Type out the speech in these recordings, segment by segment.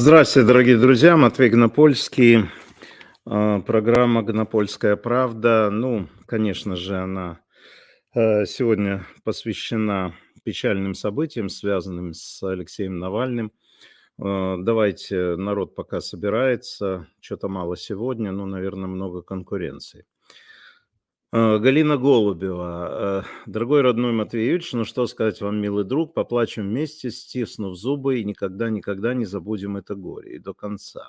Здравствуйте, дорогие друзья. Матвей Гнопольский. Программа «Гнопольская правда». Ну, конечно же, она сегодня посвящена печальным событиям, связанным с Алексеем Навальным. Давайте, народ пока собирается. Что-то мало сегодня, ну, наверное, много конкуренции. Галина Голубева. Дорогой родной Матвей Юрьевич, ну что сказать вам, милый друг, поплачем вместе, стиснув зубы, и никогда не забудем это горе. И до конца.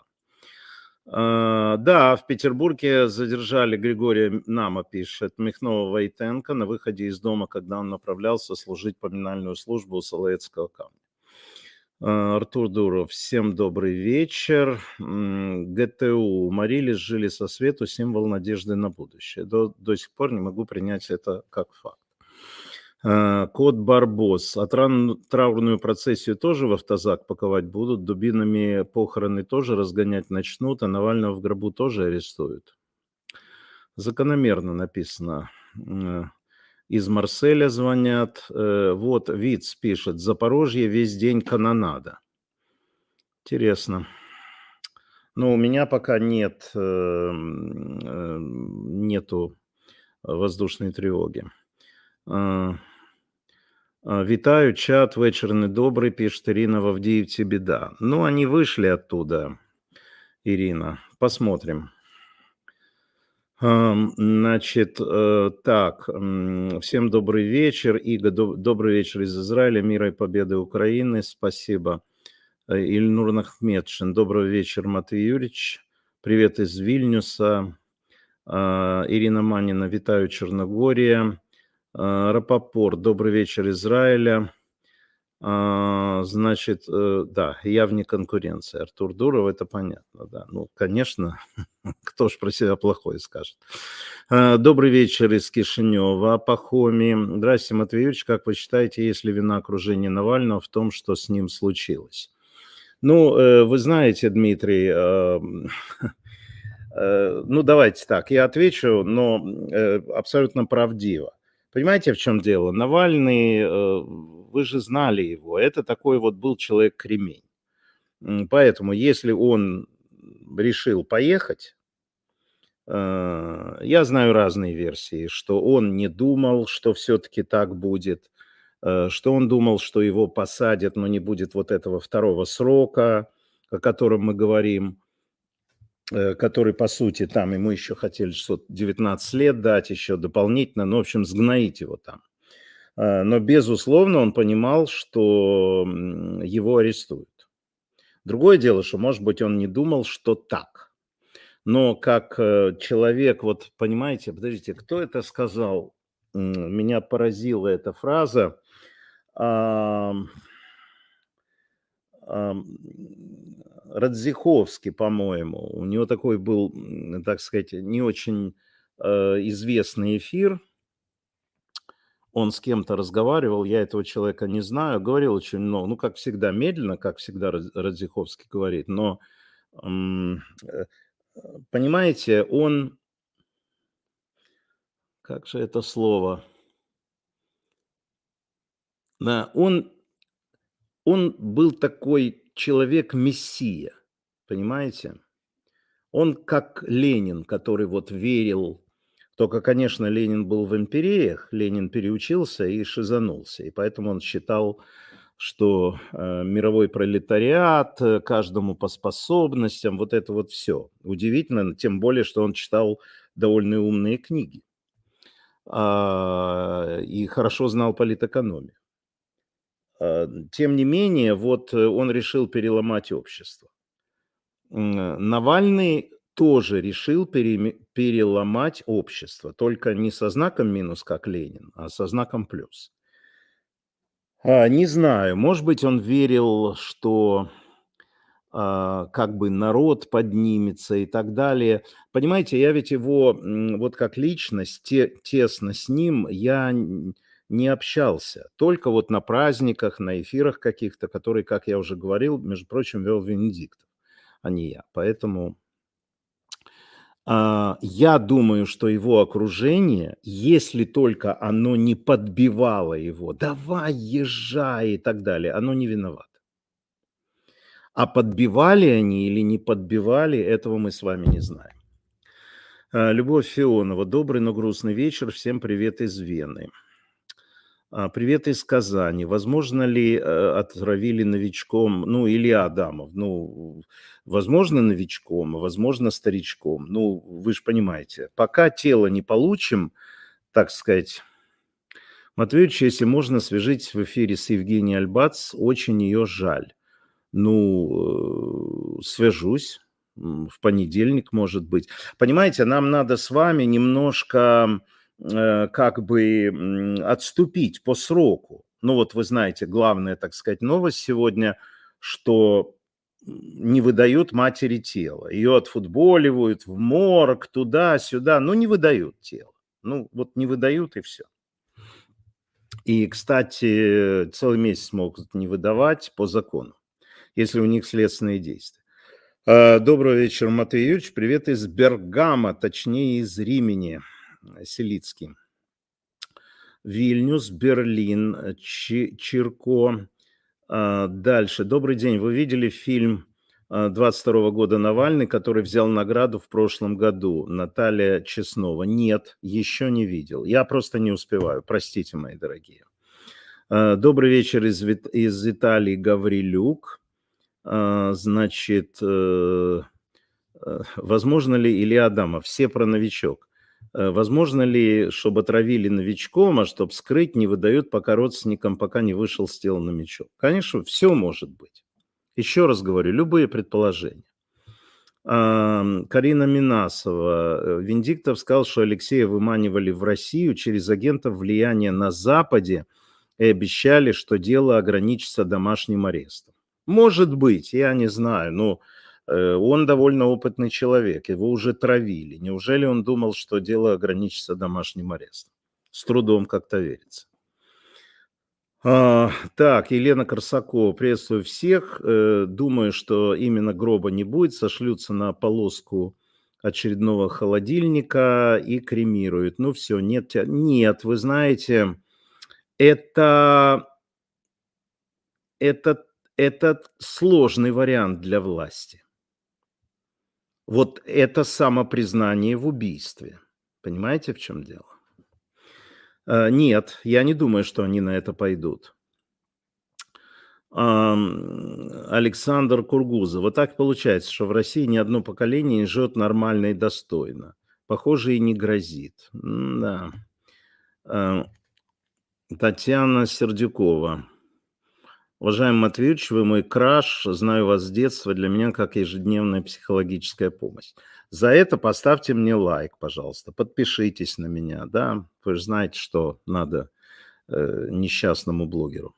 Да, в Петербурге задержали Григория Нама, пишет, Михнова-Войтенко на выходе из дома, когда он направлялся служить поминальную службу у Соловецкого камня. Артур Дуров, всем добрый вечер. ГТУ, уморились, жили со свету, символ надежды на будущее. До сих пор не могу принять это как факт. Кот Барбос, а траурную процессию тоже в автозак паковать будут, дубинами похороны тоже разгонять начнут, а Навального в гробу тоже арестуют. Закономерно написано. Из Марселя звонят. Вот Виц пишет, Запорожье весь день канонада. Интересно. Но у меня пока нету воздушной тревоги. Витаю, чат, вечер недобрый, пишет Ирина в Авдеевке, беда. Ну, они вышли оттуда, Ирина. Посмотрим. Значит, так, всем добрый вечер. Иго, добрый вечер из Израиля, мира и победы Украины. Спасибо. Ильнур Нахметшин, добрый вечер, Матвей Юрьевич. Привет из Вильнюса. Ирина Манина, витаю, Черногория. Рапопорт, добрый вечер, Израиля. Значит, да, я вне конкуренции. Артур Дуров, это понятно, да. Ну, конечно, кто ж про себя плохое скажет. Добрый вечер из Кишинева, Пахоми. Здравствуйте, Матвей Юрьевич, как вы считаете, есть ли вина окружения Навального в том, что с ним случилось? Ну, вы знаете, Дмитрий, ну, давайте так, я отвечу, но абсолютно правдиво. Понимаете, в чем дело? Навальный, вы же знали его, это такой вот был человек-кремень. Поэтому, если он решил поехать, я знаю разные версии, что он не думал, что все-таки так будет, что он думал, что его посадят, но не будет вот этого второго срока, о котором мы говорим, который, по сути, там ему еще хотели 19 лет дать еще дополнительно, ну, в общем, сгноить его там. Но, безусловно, он понимал, что его арестуют. Другое дело, что, может быть, он не думал, что так. Но как человек, вот понимаете, подождите, кто это сказал? Меня поразила эта фраза. Радзиховский, по-моему, у него такой был, так сказать, не очень известный эфир. Он с кем-то разговаривал, я этого человека не знаю, говорил очень много, ну, как всегда, медленно, как всегда Радзиховский говорит, но, понимаете, он, как же это слово, да, он был такой человек-мессия, понимаете? Он как Ленин, который вот верил, только, конечно, Ленин был в империях, Ленин переучился и шизанулся, и поэтому он считал, что мировой пролетариат, каждому по способностям, вот это вот все. Удивительно, тем более, что он читал довольно умные книги и хорошо знал политэкономию. Тем не менее, вот он решил переломать общество. Навальный тоже решил переломать общество, только не со знаком минус, как Ленин, а со знаком плюс. Не знаю, может быть, он верил, что как бы народ поднимется и так далее. Понимаете, я ведь его вот как личность, тесно с ним я не общался. Только вот на праздниках, на эфирах каких-то, которые, как я уже говорил, между прочим, вел Венедиктов, а не я. Поэтому я думаю, что его окружение, если только оно не подбивало его, давай, езжай и так далее, оно не виновато. А подбивали они или не подбивали, этого мы с вами не знаем. Любовь Фионова. Добрый, но грустный вечер. Всем привет из Вены. Привет из Казани. Возможно ли отравили новичком, ну, Илья Адамов, ну, возможно, новичком, а возможно, старичком. Ну, вы же понимаете, пока тело не получим, так сказать, Матвеевич, если можно, свяжитесь в эфире с Евгенией Альбац, очень ее жаль. Ну, свяжусь в понедельник, может быть. Понимаете, нам надо с вами немножко как бы отступить по сроку. Ну вот вы знаете, главная, так сказать, новость сегодня, что не выдают матери тело. Ее отфутболивают в морг, туда-сюда, но не выдают тело. Ну вот не выдают и все. И, кстати, целый месяц могут не выдавать по закону, если у них следственные действия. Добрый вечер, Матвей Юрьевич. Привет из Бергама, точнее из Римени, Селицкий. Вильнюс, Берлин, Чирко. Дальше. Добрый день. Вы видели фильм 22 года «Навальный», который взял награду в прошлом году? Наталья Честнова. Нет, еще не видел. Я просто не успеваю. Простите, мои дорогие. Добрый вечер из Италии, Гаврилюк. Значит, возможно ли, Илья Адамов, все про новичок. Возможно ли, чтобы отравили новичком, а чтобы скрыть, не выдают пока родственникам, пока не вышел с тела новичок? Конечно, все может быть. Еще раз говорю, любые предположения. Карина Минасова. Венедиктов сказал, что Алексея выманивали в Россию через агентов влияния на Западе и обещали, что дело ограничится домашним арестом. Может быть, я не знаю, но он довольно опытный человек, его уже травили. Неужели он думал, что дело ограничится домашним арестом? С трудом как-то верится. Так, Елена Корсакова, приветствую всех. Думаю, что именно гроба не будет, сошлются на полоску очередного холодильника и кремируют. Ну все, нет, вы знаете, это сложный вариант для власти. Вот это самопризнание в убийстве. Понимаете, в чем дело? Нет, я не думаю, что они на это пойдут. Александр Кургузов. Вот так получается, что в России ни одно поколение не живет нормально и достойно. Похоже, и не грозит. Да. Татьяна Сердюкова. Уважаемый Матвей Юрьевич, вы мой краш, знаю вас с детства, для меня как ежедневная психологическая помощь. За это поставьте мне лайк, пожалуйста, подпишитесь на меня, да, вы же знаете, что надо несчастному блогеру.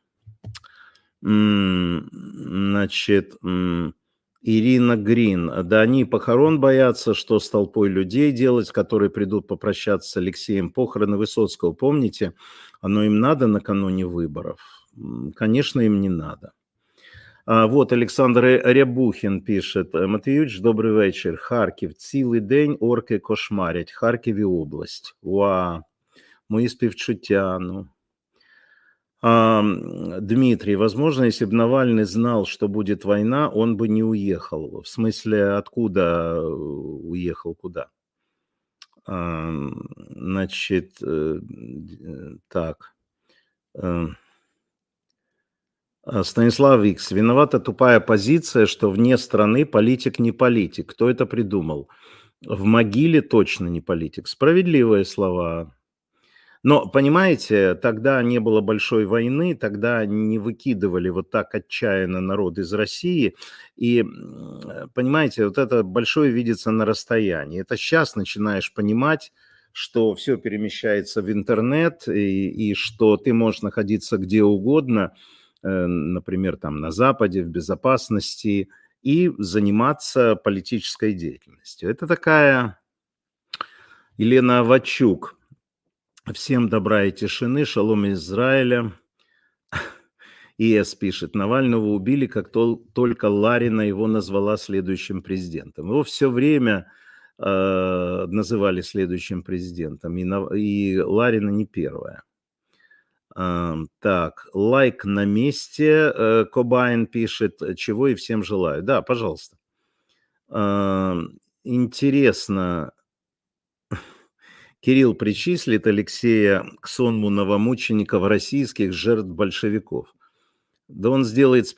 Значит, Ирина Грин, да они похорон боятся, что с толпой людей делать, которые придут попрощаться с Алексеем. Похороны Высоцкого, помните, оно им надо накануне выборов? Конечно, им не надо. Вот Олександр Рябухін пишет. Матвій Юрійович, добрий вечір. Харків. Цілий день орки кошмарять. Харків і область. Вау. Мої співчуття. Ну. Дмитрий, возможно, если бы Навальный знал, что будет война, он бы не уехал. В смысле, откуда уехал, куда? Значит, так. Станислав Икс. Виновата тупая позиция, что вне страны политик не политик. Кто это придумал? В могиле точно не политик. Справедливые слова. Но, понимаете, тогда не было большой войны, тогда не выкидывали вот так отчаянно народ из России. И, понимаете, вот это большое видится на расстоянии. Это сейчас начинаешь понимать, что все перемещается в интернет, и что ты можешь находиться где угодно, например, там на Западе, в безопасности, и заниматься политической деятельностью. Это такая Елена Авачук. Всем добра и тишины, шалом из Израиля. ИС пишет, Навального убили, как только Ларина его назвала следующим президентом. Его все время называли следующим президентом, и Ларина не первая. Так, лайк на месте. Кобайн пишет, чего и всем желаю. Да, пожалуйста. Интересно, Кирилл причислит Алексея к сонму новомучеников российских жертв большевиков. Да он сделает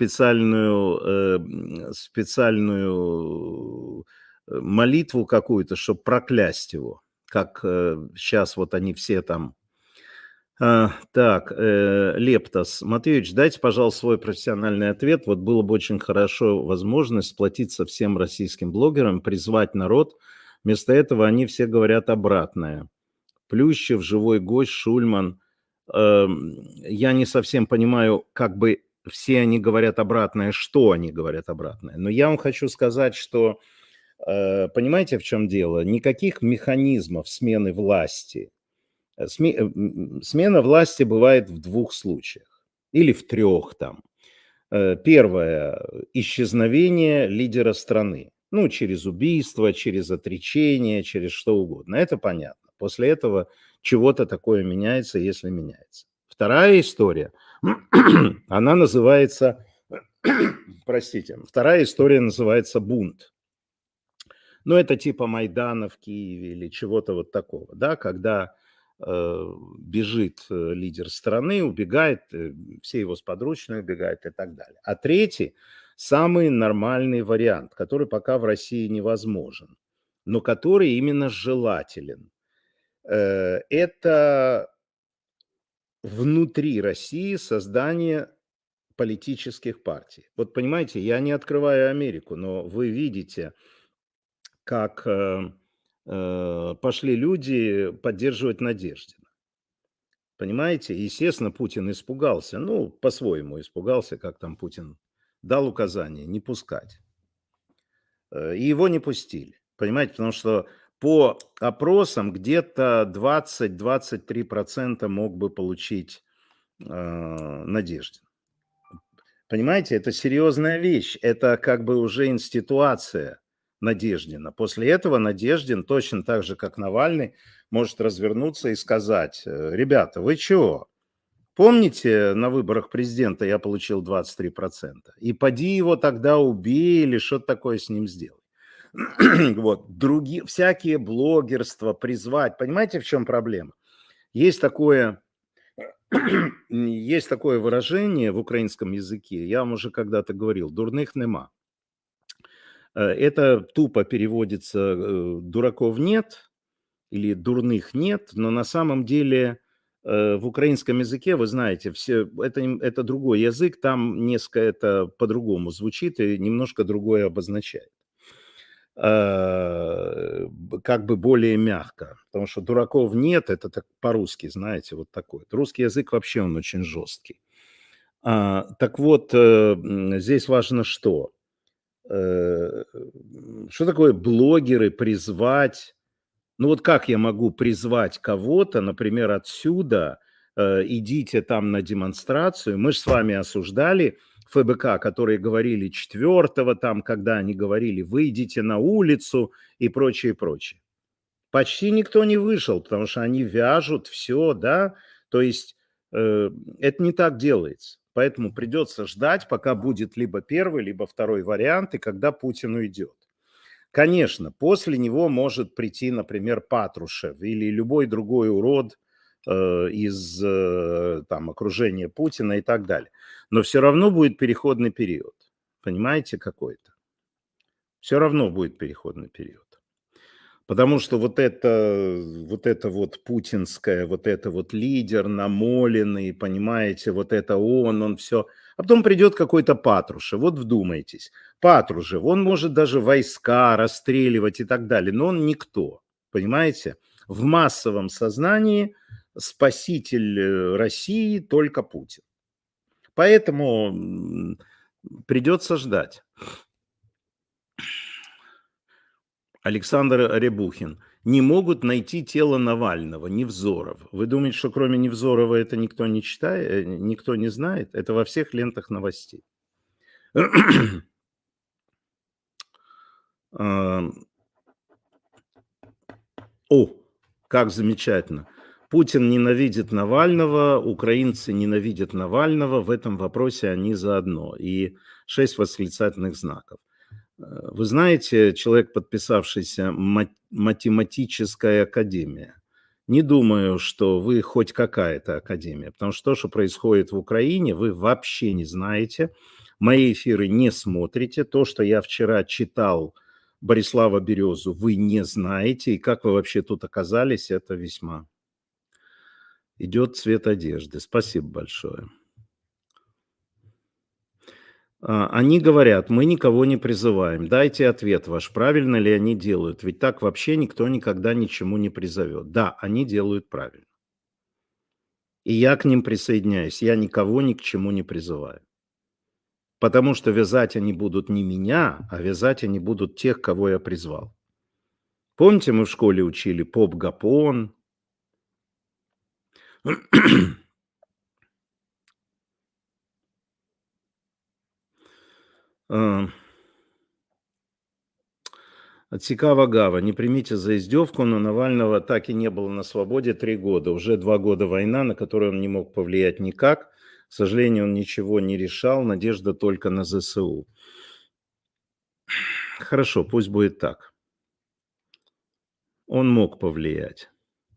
специальную молитву какую-то, чтобы проклясть его. Как сейчас вот они все там. Так, Лептос. Матвеевич, дайте, пожалуйста, свой профессиональный ответ. Вот было бы очень хорошо возможность сплотиться всем российским блогерам, призвать народ. Вместо этого они все говорят обратное. Плющев, живой гость, Шульман. Я не совсем понимаю, как бы все они говорят обратное, что они говорят обратное. Но я вам хочу сказать, что, понимаете, в чем дело? Никаких механизмов смены власти. Смена власти бывает в двух случаях. Или в трех там. Первое – исчезновение лидера страны. Ну, через убийство, через отречение, через что угодно. Это понятно. После этого чего-то такое меняется, если меняется. Вторая история, она называется, простите, вторая история называется бунт. Ну, это типа Майдана в Киеве или чего-то вот такого, да, когда бежит лидер страны, убегает, все его сподручные убегают и так далее. А третий, самый нормальный вариант, который пока в России невозможен, но который именно желателен, это внутри России создание политических партий. Вот понимаете, я не открываю Америку, но вы видите, как пошли люди поддерживать Надеждина. Понимаете? Естественно, Путин испугался. Ну, по-своему испугался, как там Путин дал указание не пускать. И его не пустили. Понимаете? Потому что по опросам где-то 20-23% мог бы получить Надеждин. Понимаете? Это серьезная вещь. Это как бы уже институация Надеждина. После этого Надеждин, точно так же, как Навальный, может развернуться и сказать: ребята, вы чего? Помните, на выборах президента я получил 23%? И поди его тогда убей или что-то такое с ним сделай. Вот, другие, всякие блогерства призвать. Понимаете, в чем проблема? Есть такое выражение в украинском языке, я вам уже когда-то говорил, дурных нема. Это тупо переводится дураков нет или дурных нет, но на самом деле в украинском языке, вы знаете, это другой язык, там несколько это по-другому звучит и немножко другое обозначает. Как бы более мягко, потому что дураков нет, это так по-русски, знаете, вот такой. Русский язык вообще он очень жесткий. Так вот, здесь важно что? Что такое блогеры призвать? Ну вот как я могу призвать кого-то, например, отсюда, идите там на демонстрацию. Мы же с вами осуждали ФБК, которые говорили 4-го там, когда они говорили, выйдите на улицу и прочее, прочее. Почти никто не вышел, потому что они вяжут все, да, то есть это не так делается. Поэтому придется ждать, пока будет либо первый, либо второй вариант, и когда Путин уйдет. Конечно, после него может прийти, например, Патрушев или любой другой урод из там, окружения Путина и так далее. Но все равно будет переходный период. Понимаете, какой-то? Все равно будет переходный период. Потому что вот это вот путинское, вот это вот лидер намоленный, понимаете, вот это он все. А потом придет какой-то Патрушев, вот вдумайтесь. Патрушев, он может даже войска расстреливать и так далее, но он никто, понимаете? В массовом сознании спаситель России только Путин. Поэтому придется ждать. Александр Рябухин. Не могут найти тело Навального, Невзоров. Вы думаете, что кроме Невзорова это никто не читает, никто не знает? Это во всех лентах новостей. О, как замечательно. Путин ненавидит Навального, украинцы ненавидят Навального, в этом вопросе они заодно. И 6 восклицательных знаков. Вы знаете, человек, подписавшийся математическая академия. Не думаю, что вы хоть какая-то академия, потому что то, что происходит в Украине, вы вообще не знаете. Мои эфиры не смотрите. То, что я вчера читал Борислава Березу, вы не знаете. И как вы вообще тут оказались, это весьма... Идет цвет одежды. Спасибо большое. Они говорят, мы никого не призываем. Дайте ответ ваш, правильно ли они делают. Ведь так вообще никто никогда ничему не призовет. Да, они делают правильно. И я к ним присоединяюсь. Я никого ни к чему не призываю. Потому что вязать они будут не меня, а вязать они будут тех, кого я призвал. Помните, мы в школе учили поп-гапон? Отсекава Гава, не примите за издевку, но Навального так и не было на свободе 3 года. Уже 2 года война, на которую он не мог повлиять никак. К сожалению, он ничего не решал, надежда только на ЗСУ. Хорошо, пусть будет так. Он мог повлиять.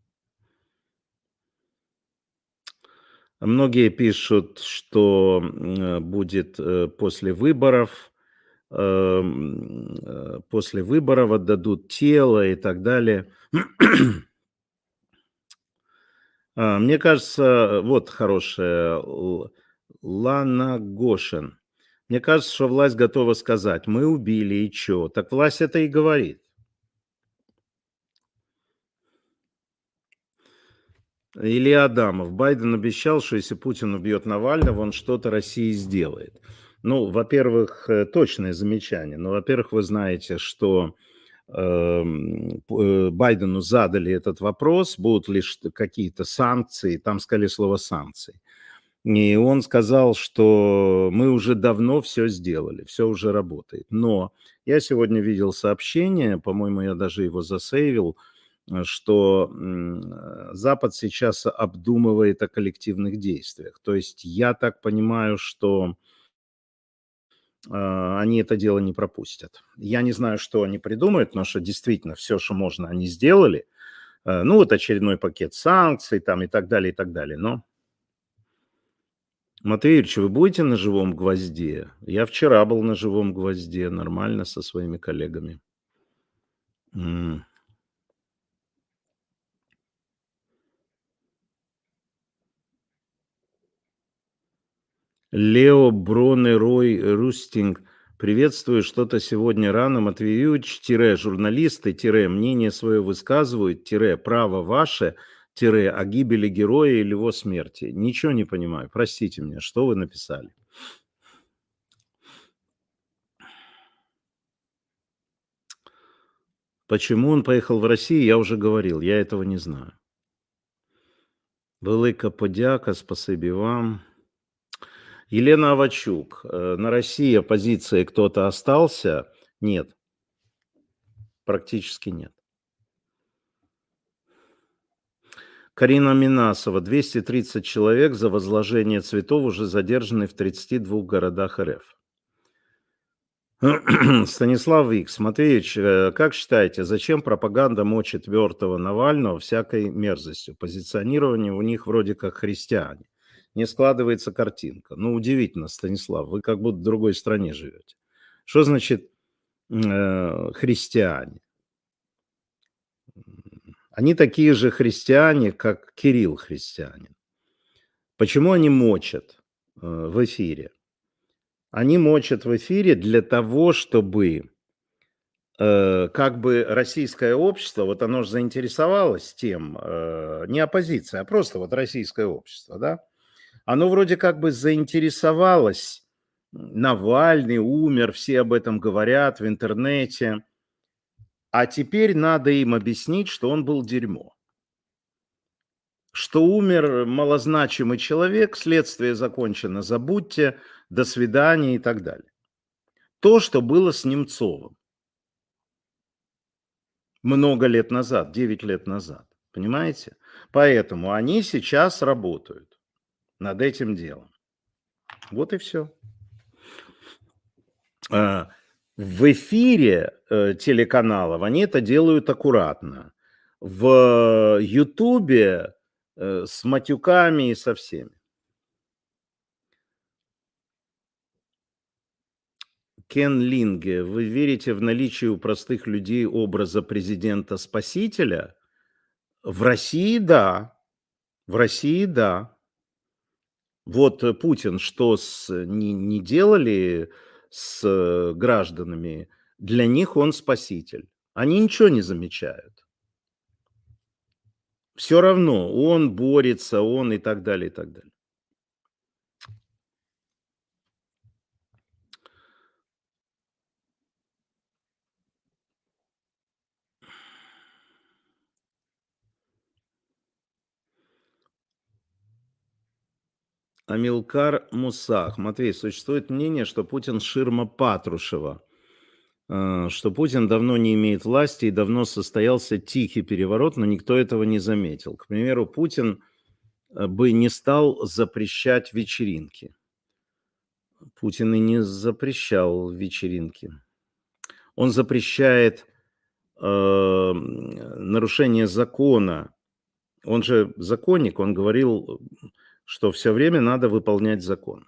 Многие пишут, что будет после выборов отдадут тело и так далее. Мне кажется, вот хорошая Лана Гошин. Мне кажется, что власть готова сказать, мы убили и чё? Так власть это и говорит. Илья Адамов. Байден обещал, что если Путин убьет Навального, он что-то России сделает. Ну, во-первых, точное замечание. Но, во-первых, вы знаете, что Байдену задали этот вопрос, будут ли какие-то санкции, там сказали слово санкции. И он сказал, что мы уже давно все сделали, все уже работает. Но я сегодня видел сообщение, по-моему, я даже его засейвил, что Запад сейчас обдумывает о коллективных действиях. То есть я так понимаю, что они это дело не пропустят. Я не знаю, что они придумают, потому что действительно все, что можно, они сделали. Ну, вот очередной пакет санкций там и так далее, и так далее. Но, Матвей Юрьевич, вы будете на «Живом гвозде»? Я вчера был на «Живом гвозде», нормально со своими коллегами. Лео Бронерой Рустинг. Приветствую, что-то сегодня рано. Матвей Юрьевич, журналисты, мнение свое высказывают, право ваше, о гибели героя или его смерти. Ничего не понимаю. Простите меня, что вы написали? Почему он поехал в Россию, я уже говорил, я этого не знаю. Велика подяка, спасибо вам. Елена Авачук. На России оппозиции кто-то остался? Нет. Практически нет. Карина Минасова. 230 человек за возложение цветов уже задержаны в 32 городах РФ. Станислав Викс. Матвеевич, как считаете, зачем пропаганда мочит мертвого Навального всякой мерзостью? Позиционирование у них вроде как христиане. Не складывается картинка. Ну, удивительно, Станислав, вы как будто в другой стране живете. Что значит христиане? Они такие же христиане, как Кирилл христианин. Почему они мочат в эфире? Они мочат в эфире для того, чтобы как бы российское общество, вот оно же заинтересовалось тем, не оппозиция, а просто вот российское общество, да, оно вроде как бы заинтересовалось, Навальный умер, все об этом говорят в интернете, а теперь надо им объяснить, что он был дерьмо. Что умер малозначимый человек, следствие закончено, забудьте, до свидания и так далее. То, что было с Немцовым много лет назад, 9 лет назад. Понимаете? Поэтому они сейчас работают над этим делом. Вот и все. В эфире телеканалов они это делают аккуратно. В "Ютубе" с матюками и со всеми. Кен Линге, вы верите в наличие у простых людей образа президента-спасителя? В России – да. В России – да. Вот Путин что не делали с гражданами, для них он спаситель. Они ничего не замечают. Все равно он борется, он и так далее, и так далее. Амилкар Мусах. Матвей, существует мнение, что Путин ширма Патрушева, что Путин давно не имеет власти и давно состоялся тихий переворот, но никто этого не заметил. К примеру, Путин бы не стал запрещать вечеринки. Путин и не запрещал вечеринки. Он запрещает нарушение закона. Он же законник, он говорил, что все время надо выполнять закон.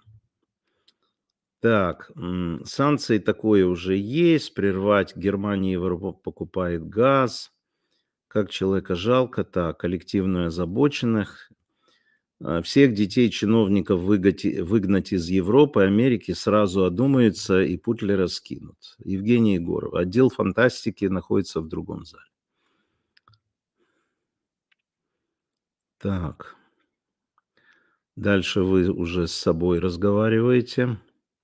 Так, санкции такое уже есть, прервать Германия и Европа покупает газ. Как человека жалко, так, коллективную озабоченных. Всех детей чиновников выгнать из Европы, Америки сразу одумаются и путли раскинут. Евгений Егоров. Отдел фантастики находится в другом зале. Так. Дальше вы уже с собой разговариваете.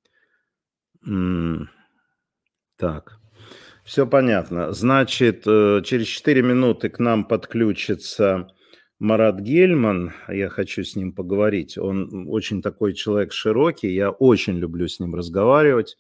Так. Все понятно. Значит, через 4 минуты к нам подключится Марат Гельман. Я хочу с ним поговорить. Он очень такой человек широкий. Я очень люблю с ним разговаривать.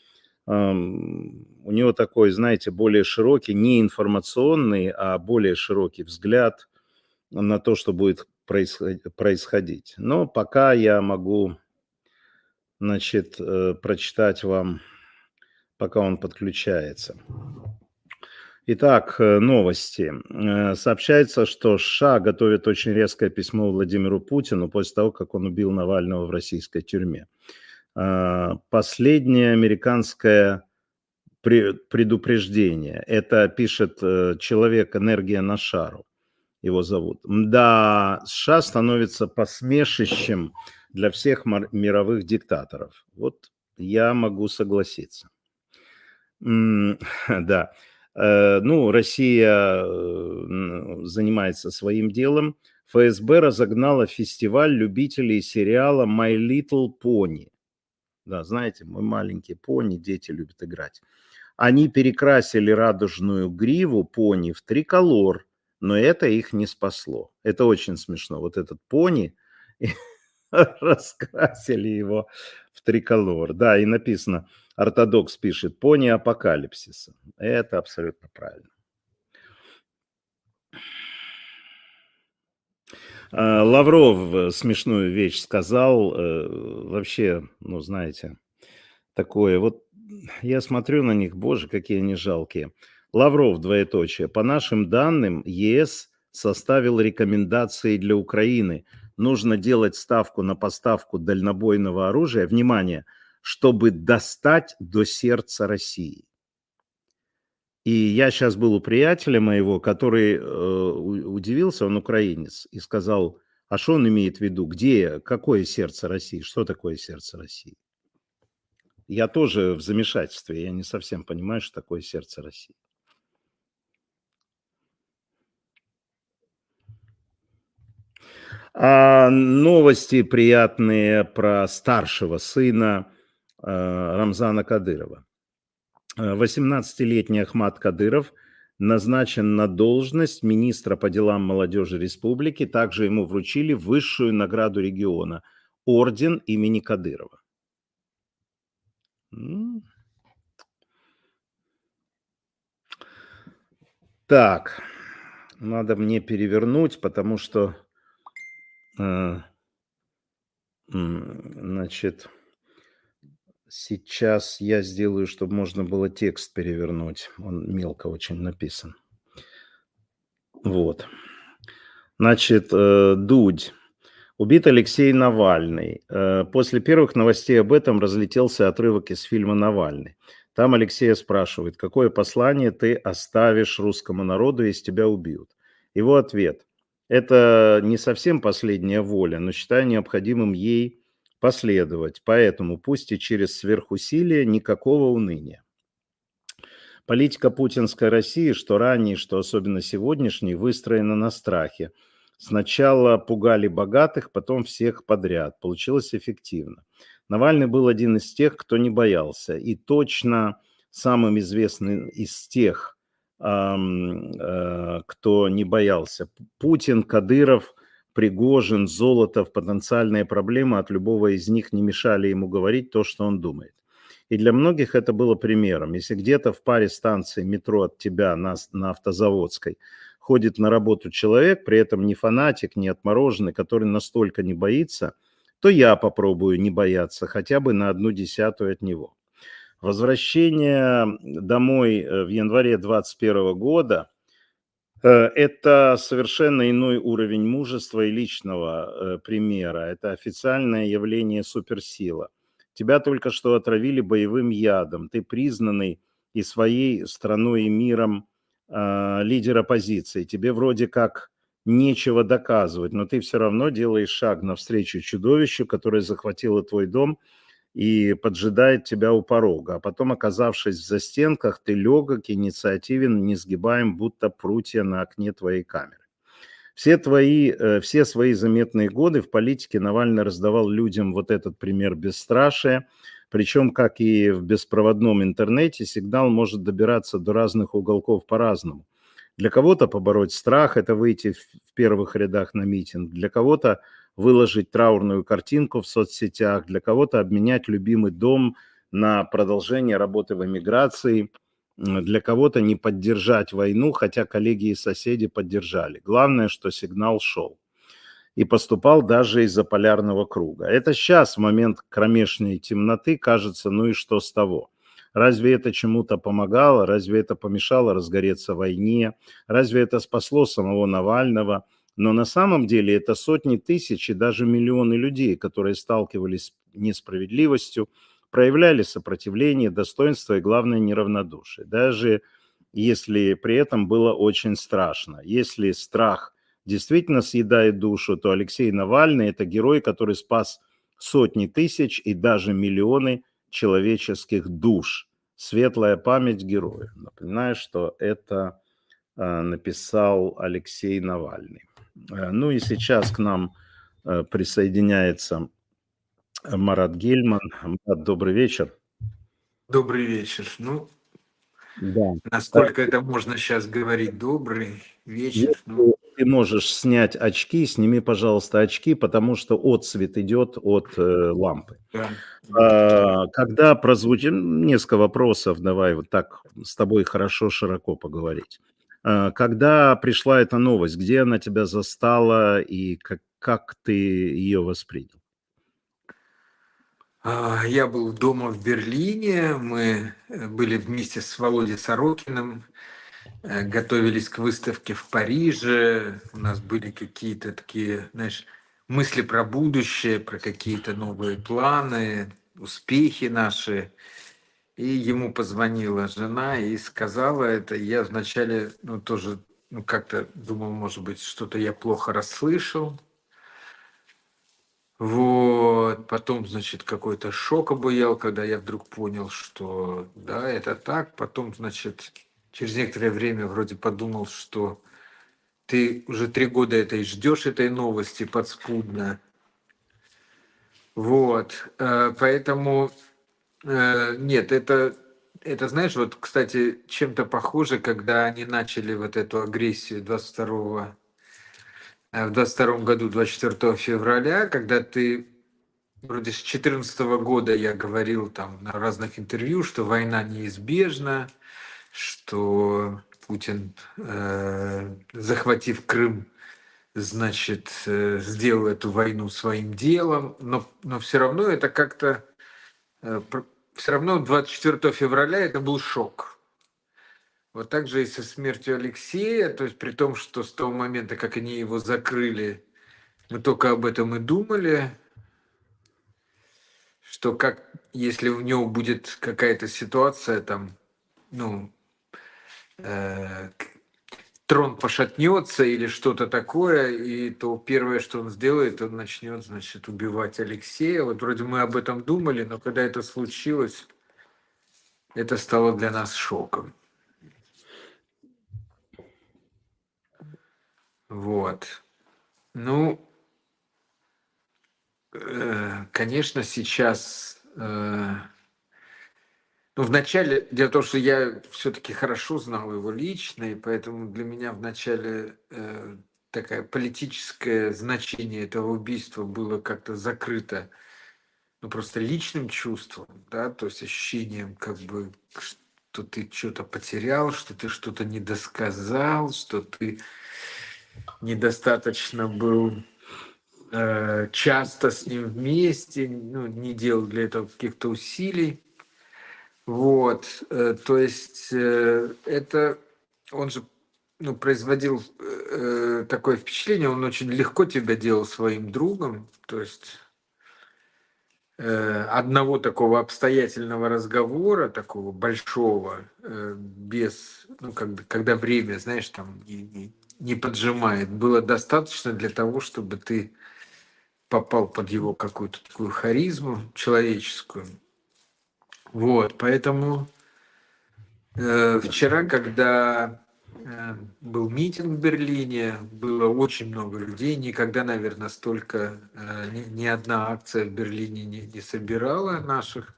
У него такой, знаете, более широкий, не информационный, а более широкий взгляд на то, что будет происходить. Но пока я могу, значит, прочитать вам, пока он подключается. Итак, новости. Сообщается, что США готовит очень резкое письмо Владимиру Путину после того, как он убил Навального в российской тюрьме. Последнее американское предупреждение. Это пишет человек «Энергия на шару». Его зовут. Да, США становится посмешищем для всех мировых диктаторов. Вот я могу согласиться. Да. Ну, Россия занимается своим делом. ФСБ разогнала фестиваль любителей сериала My Little Pony. Да, знаете, мой маленький пони, дети любят играть. Они перекрасили радужную гриву пони в триколор, но это их не спасло. Это очень смешно. Вот этот пони, раскрасили его в триколор. Да, и написано, ортодокс пишет, пони апокалипсиса. Это абсолютно правильно. Лавров смешную вещь сказал, вообще, ну, знаете, такое. Вот я смотрю на них, боже, какие они жалкие. Лавров, двоеточие. По нашим данным, ЕС составил рекомендации для Украины. Нужно делать ставку на поставку дальнобойного оружия, внимание, чтобы достать до сердца России. И я сейчас был у приятеля моего, который удивился, он украинец, и сказал, а что он имеет в виду, где, какое сердце России, что такое сердце России? Я тоже в замешательстве, я не совсем понимаю, что такое сердце России. Новости приятные про старшего сына Рамзана Кадырова. 18-летний Ахмат Кадыров назначен на должность министра по делам молодежи республики. Также ему вручили высшую награду региона – орден имени Кадырова. Так, Надо мне перевернуть, потому что, значит, сейчас я сделаю, чтобы можно было текст перевернуть. Он мелко очень написан. Вот. Значит, Дудь. Убит Алексей Навальный. После первых новостей об этом разлетелся отрывок из фильма «Навальный». Там Алексея спрашивают, какое послание ты оставишь русскому народу, если тебя убьют. Его ответ: это не совсем последняя воля, но считаю необходимым ей последовать. Поэтому пусть и через сверхусилие, никакого уныния. Политика путинской России, что ранее, что особенно сегодняшней, выстроена на страхе. Сначала пугали богатых, потом всех подряд. Получилось эффективно. Навальный был один из тех, кто не боялся. И точно самым известным из тех, кто не боялся. Путин, Кадыров, Пригожин, Золотов, потенциальные проблемы от любого из них не мешали ему говорить то, что он думает. И для многих это было примером. Если где-то в паре станций метро от тебя на Автозаводской ходит на работу человек, при этом не фанатик, не отмороженный, который настолько не боится, то я попробую не бояться хотя бы на 1/10 от него. Возвращение домой в январе 2021 года это совершенно иной уровень мужества и личного примера. Это официальное явление суперсила. Тебя только что отравили боевым ядом. Ты признанный и своей страной, и миром лидер оппозиции. Тебе вроде как нечего доказывать, но ты все равно делаешь шаг навстречу чудовищу, которое захватило твой дом и поджидает тебя у порога. А потом, оказавшись в застенках, ты легок, инициативен, несгибаем, будто прутья на окне твоей камеры. Все свои заметные годы в политике Навальный раздавал людям вот этот пример бесстрашия. Причем, как и в беспроводном интернете, сигнал может добираться до разных уголков по-разному. Для кого-то побороть страх – это выйти в первых рядах на митинг, для кого-то выложить траурную картинку в соцсетях, для кого-то обменять любимый дом на продолжение работы в эмиграции, для кого-то не поддержать войну, хотя коллеги и соседи поддержали. Главное, что сигнал шел и поступал даже из-за полярного круга. Это сейчас, в момент кромешной темноты, кажется, ну и что с того? Разве это чему-то помогало? Разве это помешало разгореться войне? Разве это спасло самого Навального? Но на самом деле это сотни тысяч и даже миллионы людей, которые сталкивались с несправедливостью, проявляли сопротивление, достоинство и, главное, неравнодушие. Даже если при этом было очень страшно. Если страх действительно съедает душу, то Алексей Навальный – это герой, который спас сотни тысяч и даже миллионы человеческих душ. Светлая память героя. Напоминаю, что это написал Алексей Навальный. Ну и сейчас к нам присоединяется Марат Гельман. Марат, добрый вечер. Добрый вечер. Ну, Да. насколько это можно сейчас говорить, добрый вечер. Если ты можешь снять очки, сними, пожалуйста, очки, потому что отсвет идет от лампы. Да. Когда прозвучит несколько вопросов, давай вот так с тобой хорошо, широко поговорить. Когда пришла эта новость, где она тебя застала и как ты ее воспринял? Я был дома в Берлине, мы были вместе с Володей Сорокиным, готовились к выставке в Париже, у нас были какие-то такие, знаешь, мысли про будущее, про какие-то новые планы, успехи наши. И ему позвонила жена и сказала это. Я вначале, тоже, как-то думал, может быть, что-то я плохо расслышал. Вот, потом, значит, какой-то шок обуял, когда я вдруг понял, что да, это так. Потом, значит, через некоторое время вроде подумал, что ты уже 3 года этой ждешь этой новости подспудно. Вот, поэтому нет, это, знаешь, вот, кстати, чем-то похоже, когда они начали вот эту агрессию в 22 году, 24 февраля, когда ты вроде с 2014 года я говорил там на разных интервью, что война неизбежна, что Путин, захватив Крым, значит, сделал эту войну своим делом, но все равно это как-то, все равно 24 февраля это был шок. Вот так же и со смертью Алексея, то есть при том, что с того момента, как они его закрыли, мы только об этом и думали, что как, если у него будет какая-то ситуация там, ну, трон пошатнется или что-то такое, и то первое, что он сделает, он начнет, значит, убивать Алексея. Вот вроде мы об этом думали, но когда это случилось, это стало для нас шоком. Вот. Ну, конечно, сейчас... Ну, вначале, дело в том, что я все-таки хорошо знал его лично, и поэтому для меня вначале такое политическое значение этого убийства было как-то закрыто, ну, просто личным чувством, да, то есть ощущением, как бы, что ты что-то потерял, что ты что-то недосказал, что ты недостаточно был часто с ним вместе, ну, не делал для этого каких-то усилий. Вот, то есть это он же, ну, производил такое впечатление, он очень легко тебя делал своим другом, то есть одного такого обстоятельного разговора, такого большого, без, ну, когда время, знаешь, там не поджимает, было достаточно для того, чтобы ты попал под его какую-то такую харизму человеческую. Вот, поэтому вчера, когда был митинг в Берлине, было очень много людей. Никогда, наверное, столько ни одна акция в Берлине не собирала наших.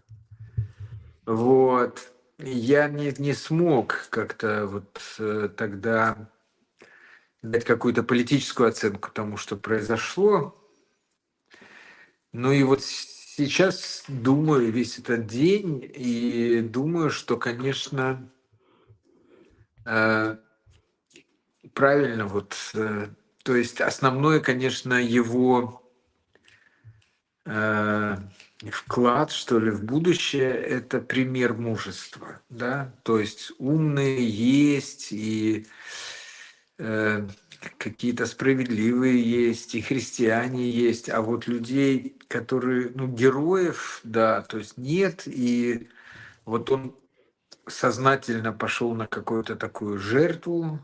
Вот. Я не смог как-то вот тогда дать какую-то политическую оценку тому, что произошло. Ну и вот сейчас думаю весь этот день и думаю, что, конечно, правильно, вот, то есть основное, конечно, его вклад, что ли, в будущее – это пример мужества, да, то есть умные есть и какие-то справедливые есть, и христиане есть, а вот людей, которые, ну, героев, да, то есть нет, и вот он сознательно пошел на какую-то такую жертву,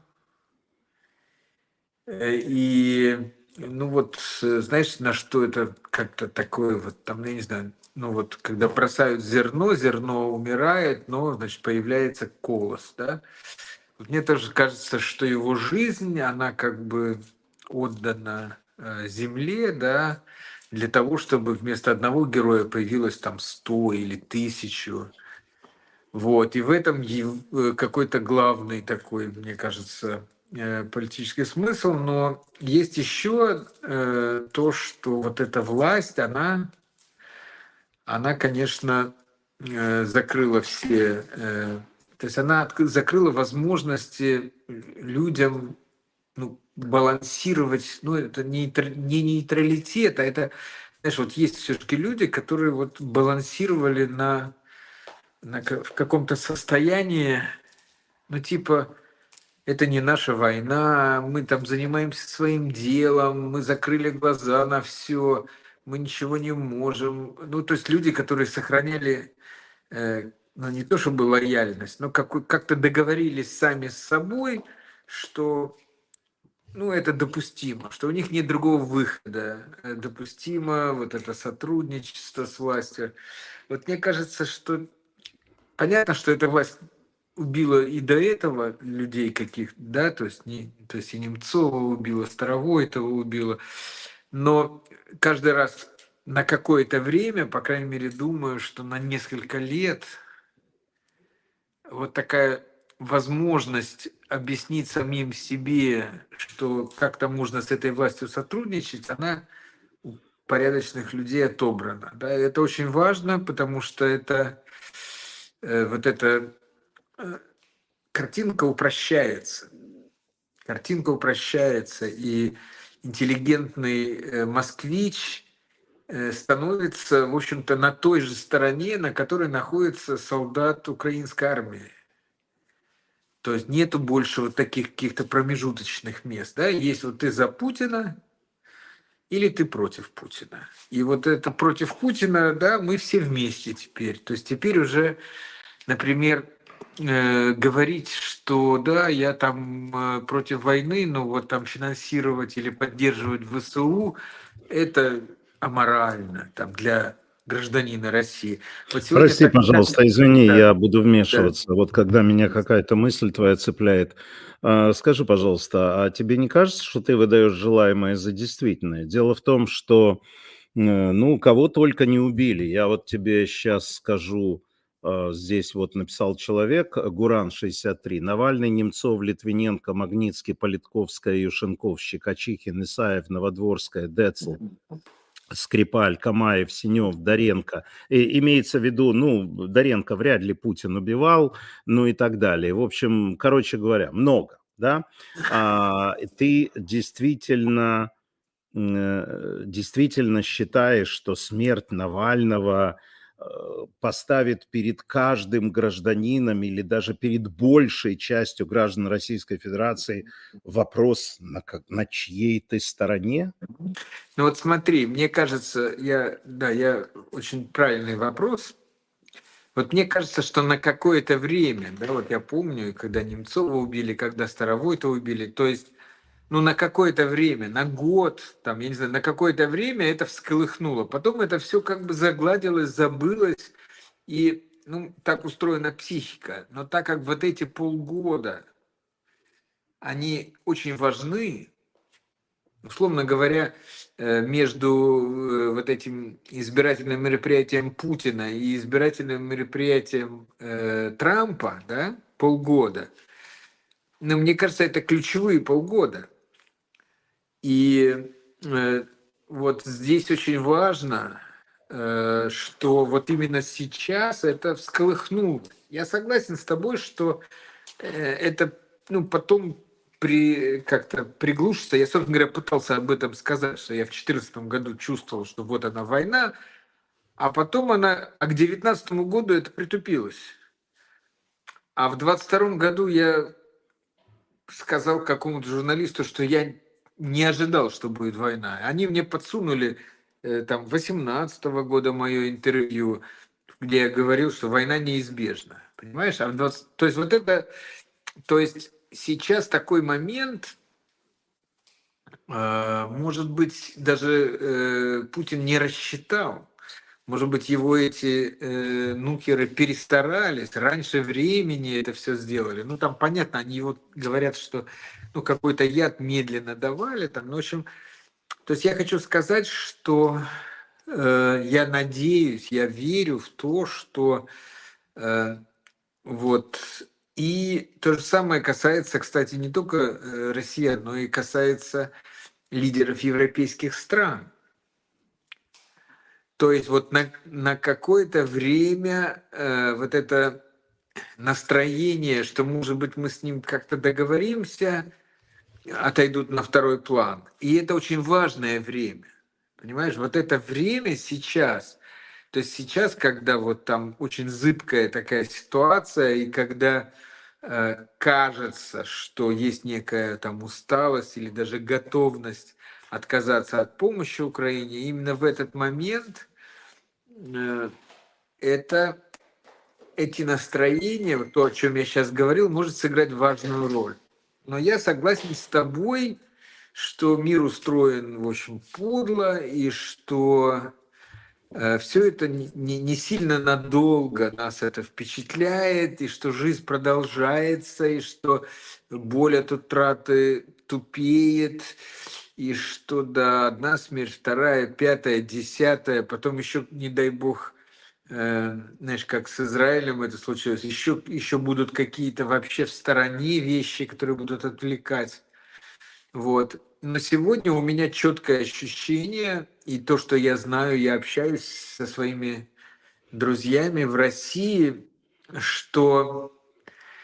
и, ну вот, знаешь, на что это как-то такое вот, там, я не знаю, ну вот, когда бросают зерно, зерно умирает, но, значит, появляется колос, да. Вот мне тоже кажется, что его жизнь, она как бы отдана земле, да, для того, чтобы вместо одного героя появилось там 100 или 1000. Вот, и в этом какой-то главный такой, мне кажется, политический смысл, но есть еще то, что вот эта власть, она, конечно, закрыла все, то есть она закрыла возможности людям, ну, балансировать, ну, это не нейтралитет, а это, знаешь, вот есть все-таки люди, которые вот балансировали в каком-то состоянии, ну, типа, это не наша война, мы там занимаемся своим делом, мы закрыли глаза на все, мы ничего не можем. Ну, то есть люди, которые сохраняли, ну, не то чтобы лояльность, но как-то договорились сами с собой, что, ну, это допустимо, что у них нет другого выхода. Допустимо вот это сотрудничество с властью. Вот мне кажется, что понятно, что эта власть убила и до этого людей каких, да, то есть, то есть и Немцова убила, Старовойтова убила, но каждый раз на какое-то время, по крайней мере, думаю, что на несколько лет вот такая возможность объяснить самим себе, что как-то можно с этой властью сотрудничать, она у порядочных людей отобрана. Да? Это очень важно, потому что это вот это картинка упрощается. Картинка упрощается, и интеллигентный москвич становится, в общем-то, на той же стороне, на которой находится солдат украинской армии. То есть нету больше вот таких каких-то промежуточных мест. Да? Есть вот ты за Путина или ты против Путина. И вот это против Путина, да, мы все вместе теперь. То есть теперь уже, например, говорить, что да, я там против войны, но вот там финансировать или поддерживать ВСУ, это аморально там, для гражданина России. Вот сегодня Прости, так... пожалуйста, извини, Да, я буду да. вмешиваться. Вот когда меня какая-то мысль твоя цепляет, скажи, пожалуйста, а тебе не кажется, что ты выдаешь желаемое за действительное? Дело в том, что, ну, кого только не убили. Я вот тебе сейчас скажу, здесь вот написал человек, Гуран 63, Навальный, Немцов, Литвиненко, Магнитский, Политковская, Юшенков, Щекочихин, Исаев, Новодворская, Децл, Скрипаль, Камаев, Синев, Доренко. И имеется в виду, ну, Доренко вряд ли Путин убивал, ну и так далее. В общем, короче говоря, много, да? Ты действительно считаешь, что смерть Навального поставит перед каждым гражданином или даже перед большей частью граждан Российской Федерации вопрос, на чьей ты стороне? Ну вот смотри, мне кажется, я очень правильный вопрос. Вот мне кажется, что на какое-то время, да, вот я помню, когда Немцова убили, когда Старовойта убили, то есть, ну, на какое-то время, на год, там, я не знаю, на какое-то время это всколыхнуло. Потом это все как бы загладилось, забылось, и, ну, так устроена психика. Но так как вот эти полгода, они очень важны, условно говоря, между вот этим избирательным мероприятием Путина и избирательным мероприятием Трампа, да, полгода, но мне кажется, это ключевые полгода. И э, вот здесь очень важно, что вот именно сейчас это всколыхнуло. Я согласен с тобой, что это, ну, потом как-то приглушится. Я, собственно говоря, пытался об этом сказать, что я в 2014 году чувствовал, что вот она война, а потом а к 2019 году это притупилось. А в 2022 году я сказал какому-то журналисту, что я не ожидал, что будет война. Они мне подсунули там 2018 года мое интервью, где я говорил, что война неизбежна. Понимаешь? То есть вот это, то есть сейчас такой момент, может быть, даже Путин не рассчитал. Может быть, его эти нукеры перестарались, раньше времени это все сделали. Ну, там понятно, они вот говорят, что ну, какой-то яд медленно давали. Там, ну, в общем, то есть я хочу сказать, что я надеюсь, я верю в то, что э, вот. И то же самое касается, кстати, не только россиян, но и касается лидеров европейских стран. То есть вот на какое-то время вот это настроение, что, может быть, мы с ним как-то договоримся, отойдут на второй план. И это очень важное время. Понимаешь, вот это время сейчас, то есть сейчас, когда вот там очень зыбкая такая ситуация, и когда кажется, что есть некая там усталость или даже готовность отказаться от помощи Украине, именно в этот момент э, это, эти настроения, вот то, о чем я сейчас говорил, может сыграть важную роль. Но я согласен с тобой, что мир устроен, в общем, подло, и что все это не сильно надолго нас это впечатляет, и что жизнь продолжается, и что боль от утраты тупеет, и что да, одна смерть, вторая, пятая, десятая, потом еще, не дай бог, знаешь, как с Израилем это случилось, еще будут какие-то вообще в стороне вещи, которые будут отвлекать. Вот. Но сегодня у меня четкое ощущение, и то, что я знаю, я общаюсь со своими друзьями в России, что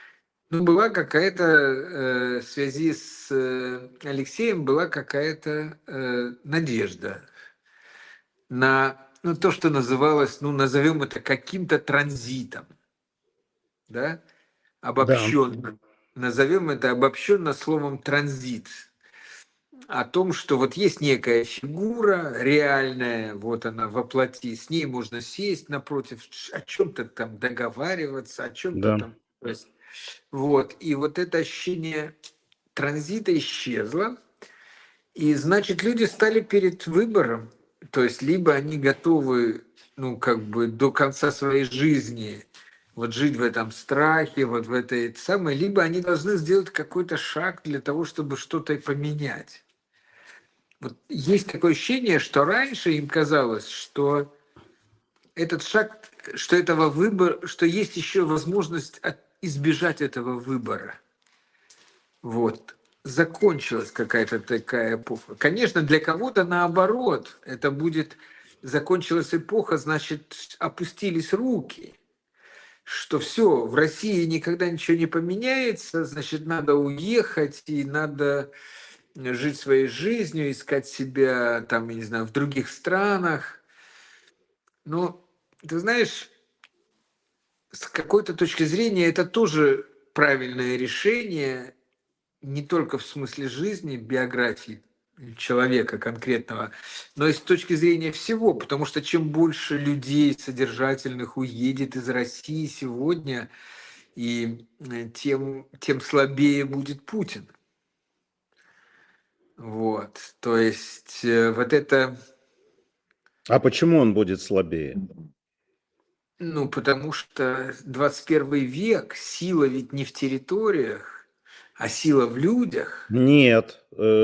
Ну, была какая-то, в связи с Алексеем, была какая-то надежда на, ну, то, что называлось, ну, назовем это каким-то транзитом, да, Да, обобщенно. Назовем это обобщенно словом транзит. О том, что вот есть некая фигура реальная, вот она воплоти, с ней можно сесть напротив, о чем-то там договариваться, о чем-то да, там. То есть, вот, и вот это ощущение транзита исчезло, и значит, люди стали перед выбором, то есть либо они готовы, ну, как бы до конца своей жизни вот жить в этом страхе, вот в этой самой, либо они должны сделать какой-то шаг для того, чтобы что-то поменять. Вот есть такое ощущение, что раньше им казалось, что этот шаг, что этого выбора, что есть еще возможность избежать этого выбора. Вот. Закончилась какая-то такая эпоха. Конечно, для кого-то наоборот, это будет закончилась эпоха, значит, опустились руки, что все, в России никогда ничего не поменяется, значит, надо уехать и надо жить своей жизнью, искать себя там, я не знаю, в других странах. Но ты знаешь, с какой-то точки зрения это тоже правильное решение, не только в смысле жизни, биографии человека конкретного, но и с точки зрения всего, потому что чем больше людей содержательных уедет из России сегодня, и тем слабее будет Путин. Вот, то есть вот это, А почему он будет слабее? ну, потому что 21 век, сила ведь не в территориях, а сила в людях. Нет,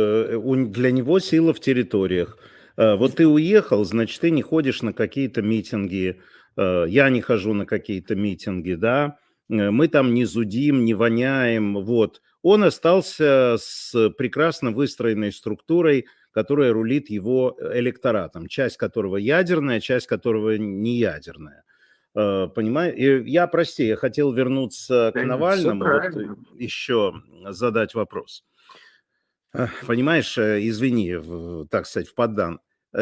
для него сила в территориях. Вот ты уехал, значит, ты не ходишь на какие-то митинги, я не хожу на какие-то митинги, да, мы там не зудим, не воняем, вот. Он остался с прекрасно выстроенной структурой, которая рулит его электоратом, часть которого ядерная, часть которого не ядерная. Понимаю. И я, прости, я хотел вернуться к Да, все Навальному, вот правильно. еще задать вопрос. Понимаешь, извини, так сказать, в поддан.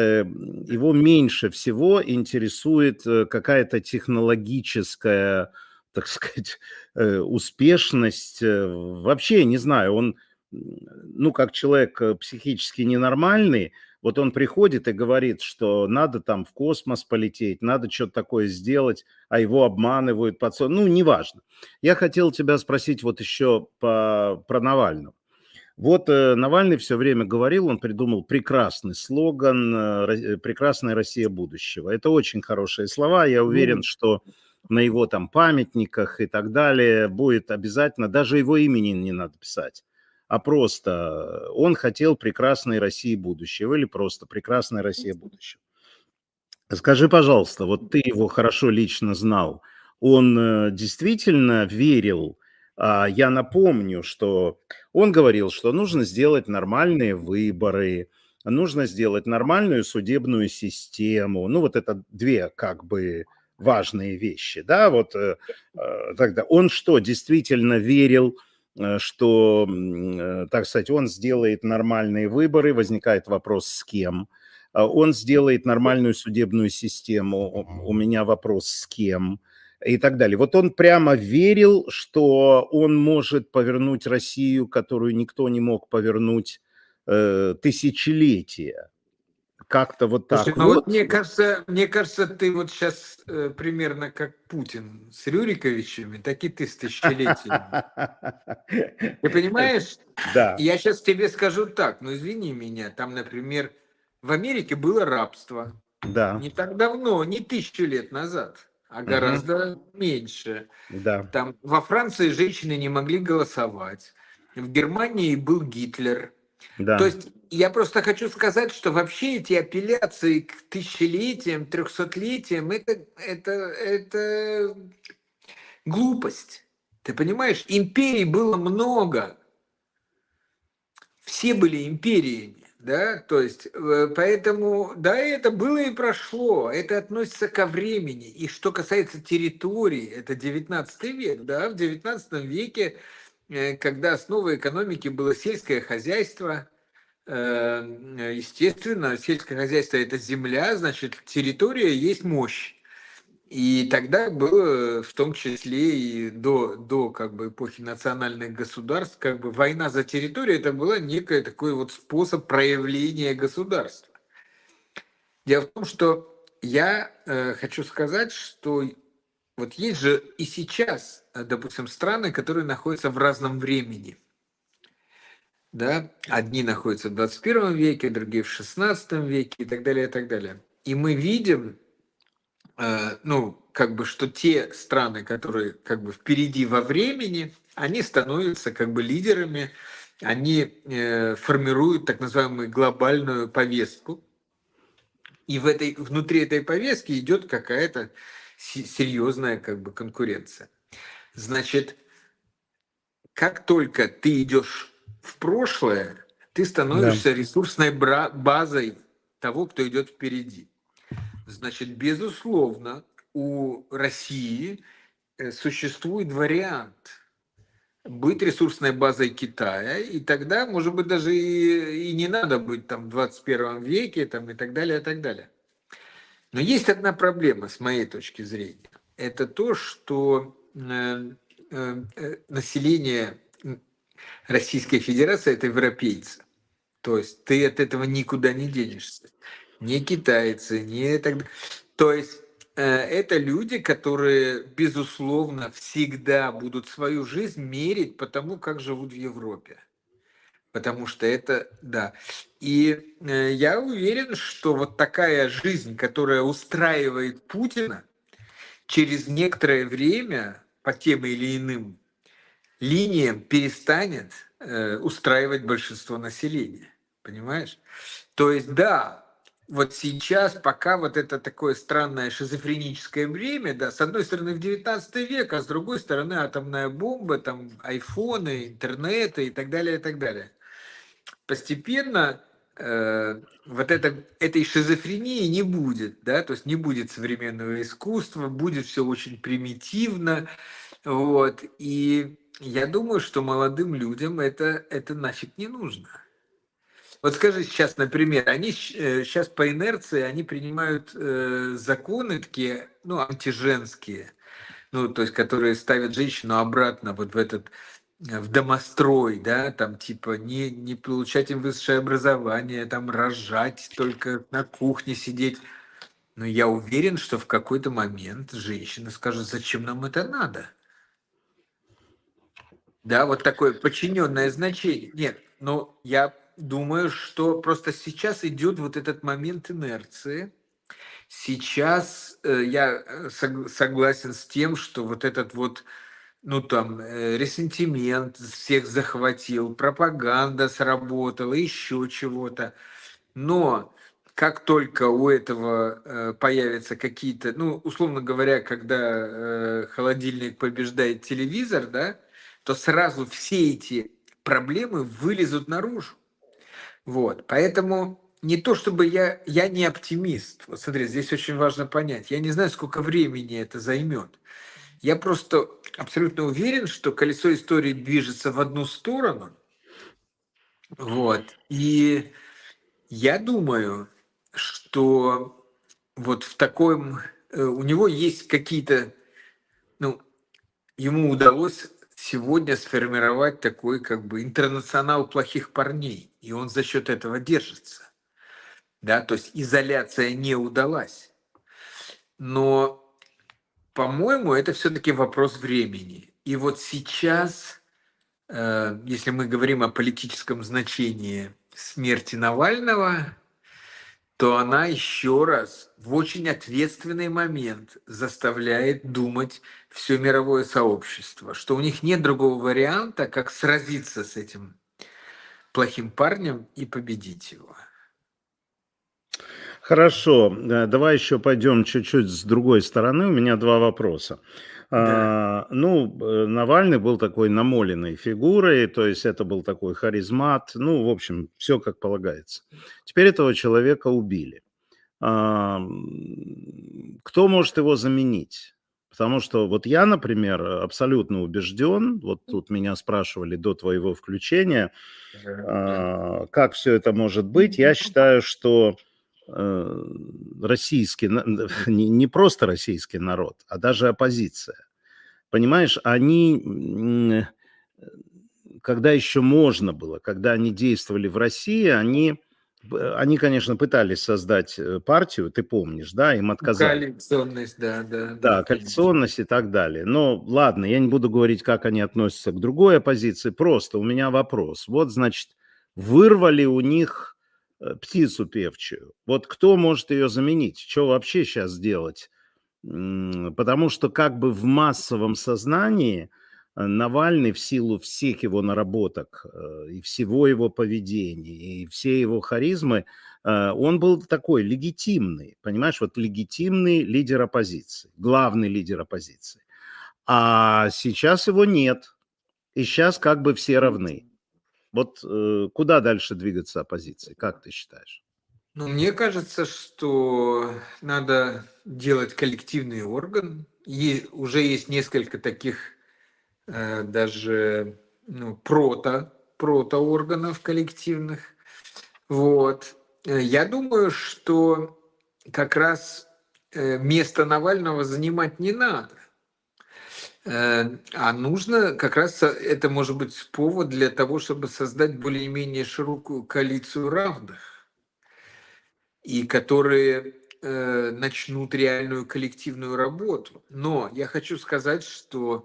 Его меньше всего интересует какая-то технологическая, так сказать, успешность. Вообще, не знаю, он, ну, как человек психически ненормальный, вот он приходит и говорит, что надо там в космос полететь, надо что-то такое сделать, а его обманывают, ну, неважно. Я хотел тебя спросить вот еще про Навального. Вот Навальный все время говорил, он придумал прекрасный слоган «Прекрасная Россия будущего». Это очень хорошие слова. Я уверен, Ну, что на его там памятниках и так далее будет обязательно, даже его имени не надо писать, а просто он хотел прекрасной России будущего или просто прекрасная Россия будущего. Скажи, пожалуйста, вот ты его хорошо лично знал, он действительно верил, я напомню, что он говорил, что нужно сделать нормальные выборы, нужно сделать нормальную судебную систему, ну вот это две как бы важные вещи, да, вот тогда он что, действительно верил, что, так сказать, он сделает нормальные выборы, возникает вопрос, с кем, он сделает нормальную судебную систему, у меня вопрос с кем и так далее. Вот он прямо верил, что он может повернуть Россию, которую никто не мог повернуть тысячелетия. Как-то вот слушай, так ну вот вот. мне кажется, ты вот сейчас примерно как Путин с Рюриковичами, так и ты с тысячелетиями. Ты понимаешь, Да, я сейчас тебе скажу так, ну извини меня, там, например, в Америке было рабство. да, Не так давно, не 1000 лет назад, а мгм, гораздо меньше. да, Там во Франции женщины не могли голосовать. В Германии был Гитлер. То да. есть я просто хочу сказать, что вообще эти апелляции к тысячелетиям, трехсотлетиям, это глупость. Ты понимаешь, империй было много, все были империями. Да, то есть, поэтому, да, это было и прошло, это относится ко времени. И что касается территории, это 19 век, да, в 19 веке, когда основой экономики было сельское хозяйство, естественно, сельское хозяйство – это земля, значит, территория есть мощь. И тогда было, в том числе и до как бы эпохи национальных государств, как бы война за территорию, это была некая такой вот способ проявления государства. Дело в том, что я хочу сказать, что вот есть же и сейчас, допустим, страны, которые находятся в разном времени. Да? Одни находятся в 21 веке, другие в 16 веке и так далее, и так далее. И мы видим, ну, как бы, что те страны, которые как бы впереди во времени, они становятся как бы лидерами, они формируют так называемую глобальную повестку, и внутри этой повестки идет какая-то серьезная как бы конкуренция. Значит, как только ты идешь в прошлое, ты Да. становишься ресурсной базой того, кто идет впереди. Значит, безусловно, у России существует вариант быть ресурсной базой Китая, и тогда, может быть, даже и не надо быть там в 21 веке там, и так далее, и так далее. Но есть одна проблема, с моей точки зрения. Это то, что население Российской Федерации – это европейцы. То есть ты от этого никуда не денешься. Не китайцы, не так далее. То есть это люди, которые, безусловно, всегда будут свою жизнь мерить по тому, как живут в Европе. Потому что это, да. И я уверен, что вот такая жизнь, которая устраивает Путина, через некоторое время по тем или иным линиям перестанет устраивать большинство населения. Понимаешь? То есть, да, вот сейчас, пока вот это такое странное шизофреническое время, да, с одной стороны в 19 век, а с другой стороны атомная бомба, там айфоны, интернеты и так далее, и так далее. Постепенно вот этой шизофрении не будет, да, то есть не будет современного искусства, будет все очень примитивно, вот, и я думаю, что молодым людям это нафиг не нужно. Вот скажи сейчас, например, они сейчас по инерции они принимают законы такие, ну, антиженские, ну, то есть которые ставят женщину обратно вот в этот в домострой, да, там типа не получать им высшее образование, там рожать, только на кухне сидеть. Но я уверен, что в какой-то момент женщина скажет, зачем нам это надо? Да, вот такое подчиненное значение. Нет, но я думаю, что просто сейчас идет вот этот момент инерции. Сейчас я согласен с тем, что вот этот вот, ну там, ресентимент всех захватил, пропаганда сработала, еще чего-то. Но как только у этого появятся какие-то, ну, условно говоря, когда холодильник побеждает телевизор, да, то сразу все эти проблемы вылезут наружу. Вот, поэтому не то чтобы я не оптимист. Вот смотри, здесь очень важно понять. Я не знаю, сколько времени это займет. Я просто абсолютно уверен, что колесо истории движется в одну сторону. Вот. И я думаю, что вот в таком у него есть какие-то, ну, ему удалось сегодня сформировать такой как бы интернационал плохих парней, и он за счет этого держится. Да, то есть изоляция не удалась. Но, по-моему, это все-таки вопрос времени. И вот сейчас, если мы говорим о политическом значении смерти Навального, то она еще раз в очень ответственный момент заставляет думать все мировое сообщество, что у них нет другого варианта, как сразиться с этим плохим парнем и победить его. Хорошо, давай еще пойдем чуть-чуть с другой стороны. У меня два вопроса. Да. Навальный был такой намоленной фигурой, то есть это был такой харизмат, ну, в общем, все как полагается. Теперь этого человека убили. Кто может его заменить? Потому что вот я, например, абсолютно убежден, вот тут меня спрашивали до твоего включения, Да. как все это может быть. Я считаю, что российский, не просто российский народ, а даже оппозиция, понимаешь, они, когда еще можно было, когда они действовали в России, они, конечно, пытались создать партию, ты помнишь, да, им отказали. Коалиционность, да, да, да, Да, конечно. коалиционность и так далее. Но ладно, я не буду говорить, как они относятся к другой оппозиции. Просто у меня вопрос. Вот, значит, вырвали у них птицу певчую. Вот кто может ее заменить? Что вообще сейчас делать? Потому что как бы в массовом сознании Навальный в силу всех его наработок и всего его поведения, и всей его харизмы, он был такой легитимный, понимаешь, вот легитимный лидер оппозиции, главный лидер оппозиции. А сейчас его нет, и сейчас как бы все равны. Вот куда дальше двигаться оппозиции, как ты считаешь? Ну, мне кажется, что надо делать коллективный орган. И уже есть несколько таких даже протоорганов коллективных. Вот. Я думаю, что как раз место Навального занимать не надо. А нужно как раз это может быть повод для того, чтобы создать более-менее широкую коалицию равных, и которые начнут реальную коллективную работу. Но я хочу сказать, что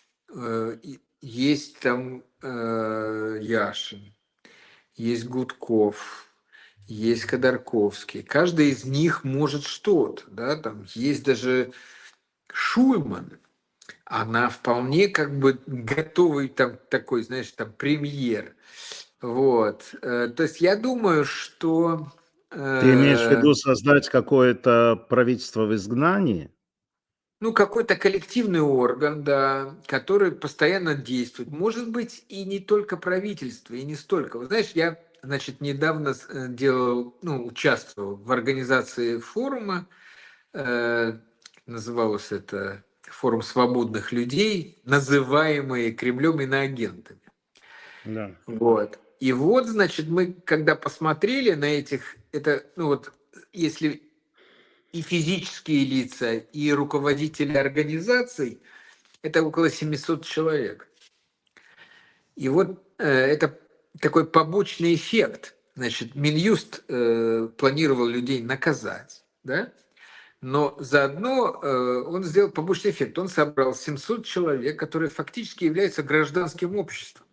есть там Яшин, есть Гудков, есть Ходорковский. Каждый из них может что-то, да, там есть даже Шульман. Она вполне как бы готовый там такой, знаешь, там премьер. Вот. То есть я думаю, что Ты имеешь в э, виду создать какое-то правительство в изгнании? ну, какой-то коллективный орган, да, который постоянно действует. Может быть, и не только правительство, и не столько. Вот знаешь, я, значит, недавно участвовал в организации форума, э, называлось это «Форум свободных людей», называемые Кремлем иноагентами. Да. Вот. И вот, значит, мы, когда посмотрели на этих, если и физические лица, и руководители организаций, это около 700 человек. И вот это такой побочный эффект. Значит, Минюст планировал людей наказать, да? Но заодно он сделал побочный эффект. Он собрал 700 человек, которые фактически являются гражданским обществом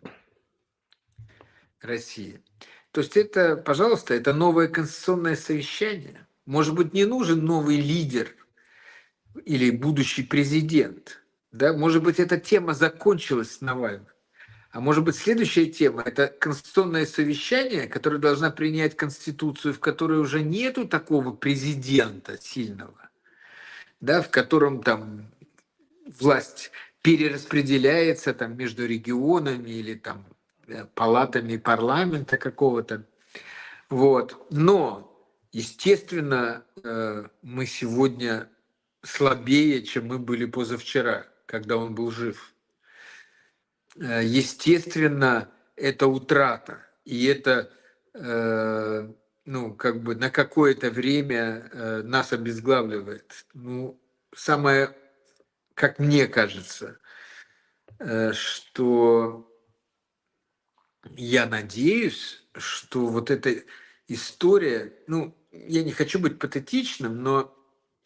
России. То есть это, пожалуйста, это новое конституционное совещание. Может быть, не нужен новый лидер или будущий президент. Да? Может быть, эта тема закончилась с Навальным. А может быть, следующая тема – это конституционное совещание, которое должна принять Конституцию, в которой уже нету такого президента сильного, да, в котором там власть перераспределяется там, между регионами или там, палатами парламента какого-то. Вот. Но, естественно, мы сегодня слабее, чем мы были позавчера, когда он был жив. Естественно, это утрата. И это как бы на какое-то время нас обезглавливает. Ну, самое, как мне кажется, что я надеюсь, что вот эта история, ну, я не хочу быть патетичным, но,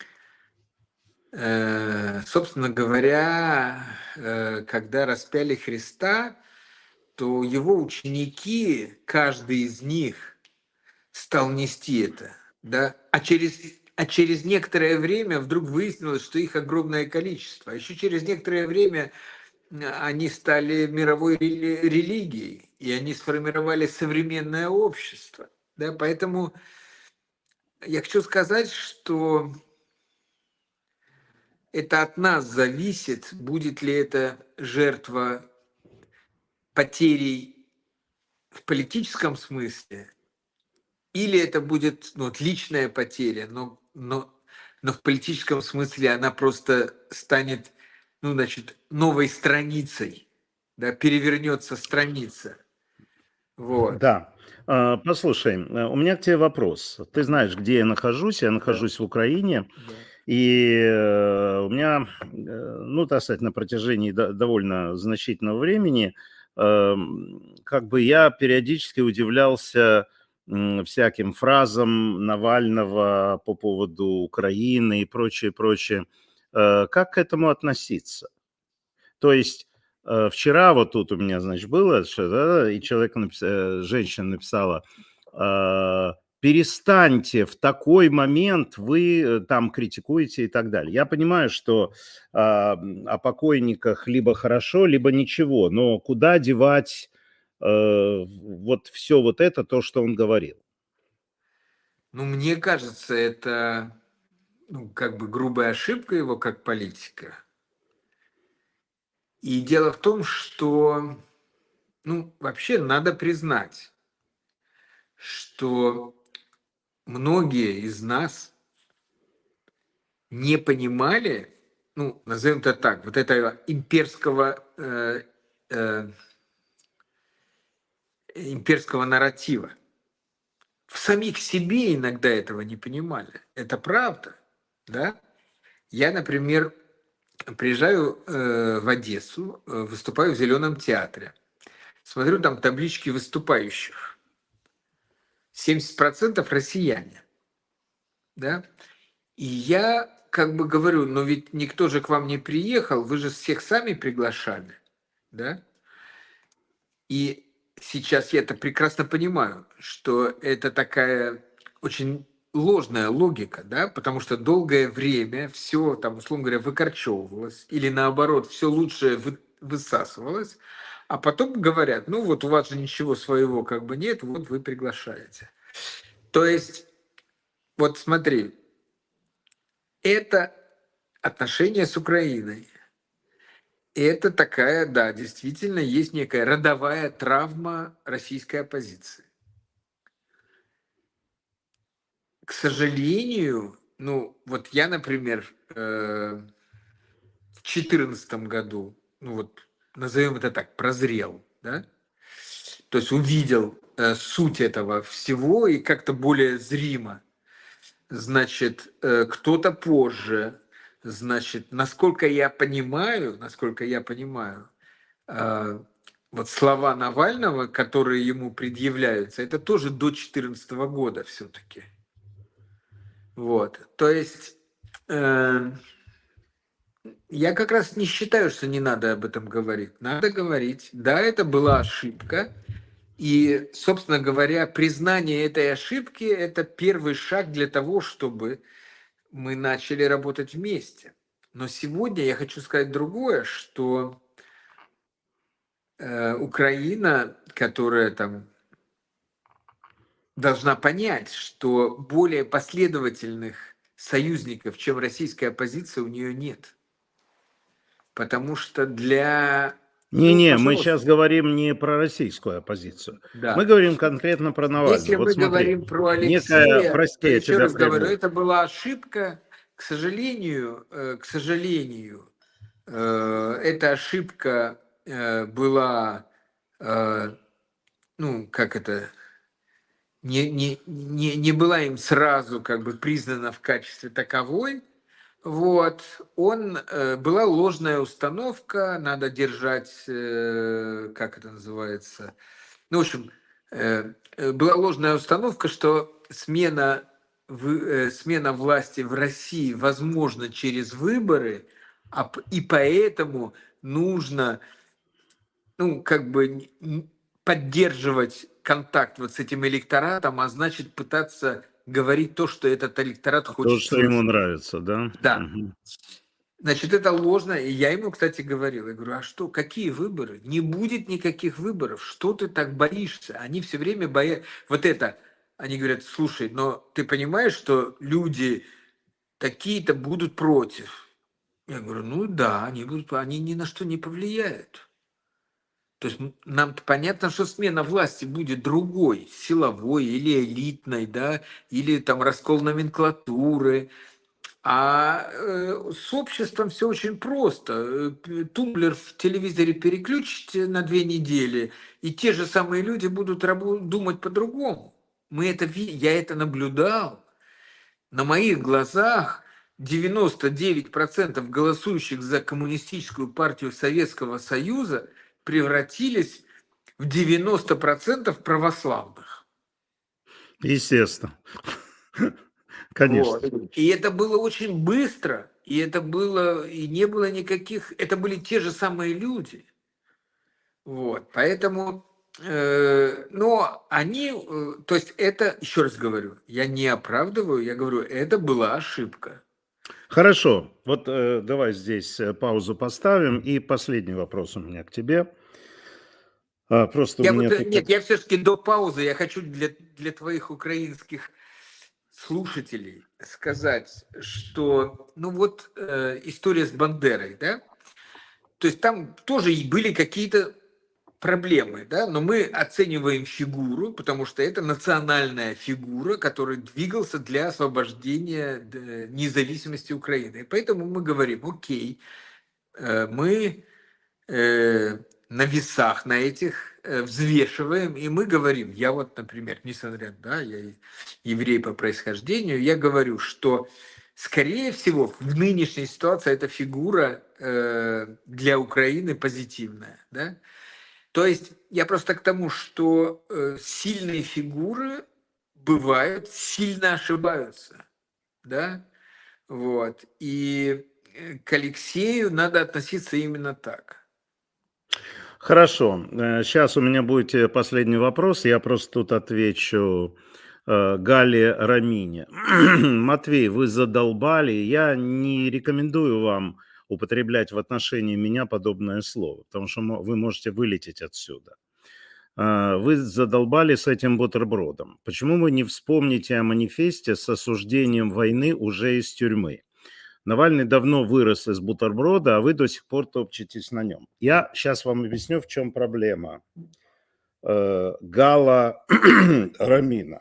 собственно говоря, когда распяли Христа, то его ученики, каждый из них стал нести это, да, а через некоторое время вдруг выяснилось, что их огромное количество. А еще через некоторое время они стали мировой религией, и они сформировали современное общество. Да, поэтому Я хочу сказать, что это от нас зависит, будет ли это жертва потерей в политическом смысле, или это будет вот, личная потеря, но в политическом смысле она просто станет, ну, значит, новой страницей, да, перевернется страница. Вот. Да. Послушай, у меня к тебе вопрос. Ты знаешь, где я нахожусь? Я Да, нахожусь в Украине, да. и у меня, ну, так сказать, на протяжении довольно значительного времени, как бы я периодически удивлялся всяким фразам Навального по поводу Украины и прочее, прочее. Как к этому относиться? То есть вчера вот тут у меня, значит, было, что, да, и женщина написала, перестаньте, в такой момент вы там критикуете и так далее. Я понимаю, что о покойниках либо хорошо, либо ничего, но куда девать вот все вот это, то, что он говорил? Ну, мне кажется, это ну, как бы грубая ошибка его как политика. И дело в том, что, ну, вообще надо признать, что многие из нас не понимали, ну, назовем это так, вот этого э, имперского нарратива. В самих себе иногда этого не понимали. Это правда, да? Я, например, приезжаю в Одессу, выступаю в Зеленом театре. Смотрю там таблички выступающих. 70% россияне, да? И я как бы говорю, но ведь никто же к вам не приехал, вы же всех сами приглашали, да? И сейчас я это прекрасно понимаю, что это такая очень ложная логика, да, потому что долгое время все там, условно говоря, выкорчевывалось или наоборот, все лучшее высасывалось, а потом говорят, ну вот у вас же ничего своего как бы нет, вот вы приглашаете. То есть, вот смотри, это отношения с Украиной. И это такая, да, действительно есть некая родовая травма российской оппозиции. К сожалению, ну, вот я, например, в 2014 году, ну вот, назовем это так, прозрел, да, то есть увидел суть этого всего и как-то более зримо. Значит, кто-то позже, значит, насколько я понимаю, э, вот слова Навального, которые ему предъявляются, это тоже до 2014 года все-таки. Вот, то есть я как раз не считаю, что не надо об этом говорить. Надо говорить. Да, это была ошибка. И, собственно говоря, признание этой ошибки – это первый шаг для того, чтобы мы начали работать вместе. Но сегодня я хочу сказать другое, что Украина, которая там должна понять, что более последовательных союзников, чем российская оппозиция, у нее нет. Потому что ну, Не-не, мы сейчас пожалуйста, говорим не про российскую оппозицию. Мы да. говорим конкретно про Если Навального. Вот мы смотри, говорим про некая, Алексея, прости, то я еще тебя раз говорю, прерву. это была ошибка. К сожалению, эта ошибка была, ну, как это, не была им сразу как бы признана в качестве таковой. Вот, была ложная установка, надо держать, как это называется, ну, в общем, была ложная установка, что смена власти в России возможна через выборы, и поэтому нужно, ну, как бы поддерживать контакт вот с этим электоратом, а значит пытаться говорить то, что этот электорат То, хочет что ему слышать. нравится, да? Да. Мгм. Значит, это ложно. И я ему, кстати, говорил, я говорю, а что, какие выборы? Не будет никаких выборов. Что ты так боишься? Они все время боятся. Вот это, они говорят, слушай, но ты понимаешь, что люди такие-то будут против? Я говорю, ну да, они ни на что не повлияют. То есть нам понятно, что смена власти будет другой, силовой или элитной, да, или там раскол номенклатуры. А с обществом все очень просто. Тумблер в телевизоре переключите на 2 недели, и те же самые люди будут думать по-другому. Я это наблюдал. На моих глазах 99% голосующих за коммунистическую партию Советского Союза превратились в 90% православных. Естественно. Вот. Конечно. И это было очень быстро, и не было никаких, это были те же самые люди. Вот. Поэтому, но они, то есть это, еще раз говорю, я не оправдываю, я говорю, это была ошибка. Хорошо. Вот давай здесь паузу поставим. И последний вопрос у меня к тебе. Просто у меня тут... Нет, я все-таки до паузы, я хочу для твоих украинских слушателей сказать, что, ну вот история с Бандерой, да, то есть там тоже и были какие-то проблемы, да, но мы оцениваем фигуру, потому что это национальная фигура, который двигался для освобождения независимости Украины. И поэтому мы говорим, окей, мы на весах на этих взвешиваем, и мы говорим, я вот, например, несмотря, да, я еврей по происхождению, я говорю, что, скорее всего, в нынешней ситуации эта фигура для Украины позитивная, да. То есть я просто к тому, что сильные фигуры бывают, сильно ошибаются, да, вот, и к Алексею надо относиться именно так. Хорошо. Сейчас у меня будет последний вопрос. Я просто тут отвечу Гале Рамине. Матвей, вы задолбали. Я не рекомендую вам употреблять в отношении меня подобное слово, потому что вы можете вылететь отсюда. Вы задолбали с этим бутербродом. Почему вы не вспомните о манифесте с осуждением войны уже из тюрьмы? Навальный давно вырос из бутерброда, а вы до сих пор топчетесь на нем. Я сейчас вам объясню, в чем проблема. Гала Рамина.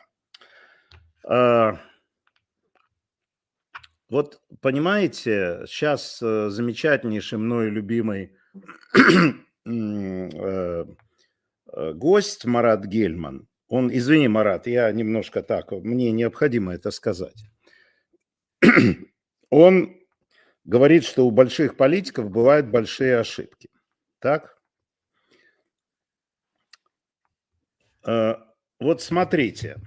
Вот понимаете, сейчас замечательнейший мною любимый гость Марат Гельман. Он, извини, Марат, я немножко так, мне необходимо это сказать. Он говорит, что у больших политиков бывают большие ошибки. Так? Вот смотрите.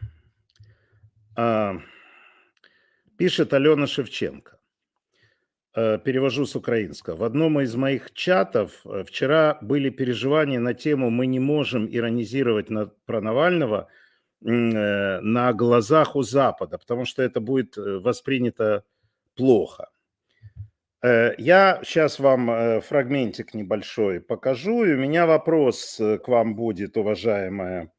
Пишет Алена Шевченко. Перевожу с украинского. В одном из моих чатов вчера были переживания на тему «Мы не можем иронизировать про Навального на глазах у Запада, потому что это будет воспринято плохо». Я сейчас вам фрагментик небольшой покажу, и у меня вопрос к вам будет, уважаемая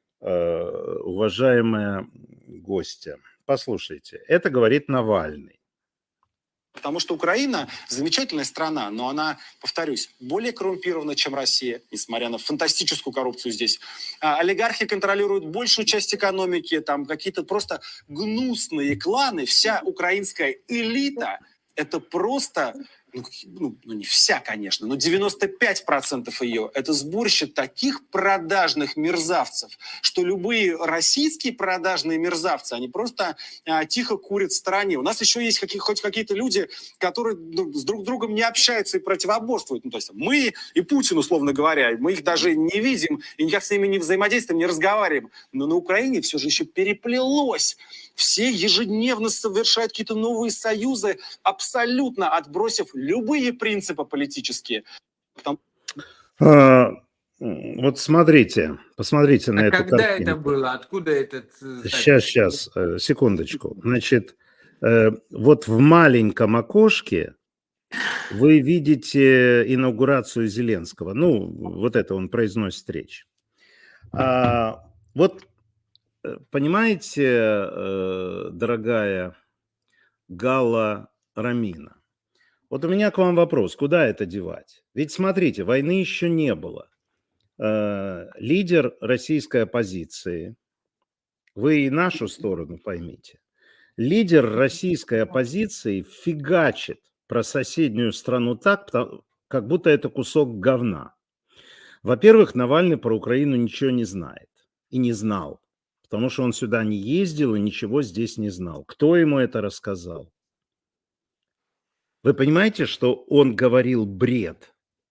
гостья. Послушайте, это говорит Навальный. Потому что Украина замечательная страна, но она, повторюсь, более коррумпирована, чем Россия, несмотря на фантастическую коррупцию здесь. Олигархи контролируют большую часть экономики, там какие-то просто гнусные кланы. Вся украинская элита – это просто, ну не вся, конечно, но 95% ее – это сборище таких продажных мерзавцев, что любые российские продажные мерзавцы, они просто тихо курят в стороне. У нас еще есть хоть какие-то люди, которые с друг другом не общаются и противоборствуют. Ну, то есть мы и Путин, условно говоря, мы их даже не видим и никак с ними не взаимодействуем, не разговариваем. Но на Украине все же еще переплелось. Все ежедневно совершают какие-то новые союзы, абсолютно отбросив любые принципы политические. Вот смотрите, посмотрите на эту когда картинку. Это было? Откуда этот... Сейчас, секундочку. Значит, вот в маленьком окошке вы видите инаугурацию Зеленского. Ну, вот это он произносит речь. Вот понимаете, дорогая Галла Рамина, вот у меня к вам вопрос, куда это девать? Ведь смотрите, войны еще не было. Лидер российской оппозиции, вы и нашу сторону поймите, лидер российской оппозиции фигачит про соседнюю страну так, как будто это кусок говна. Во-первых, Навальный про Украину ничего не знает и не знал, потому что он сюда не ездил и ничего здесь не знал. Кто ему это рассказал? Вы понимаете, что он говорил бред?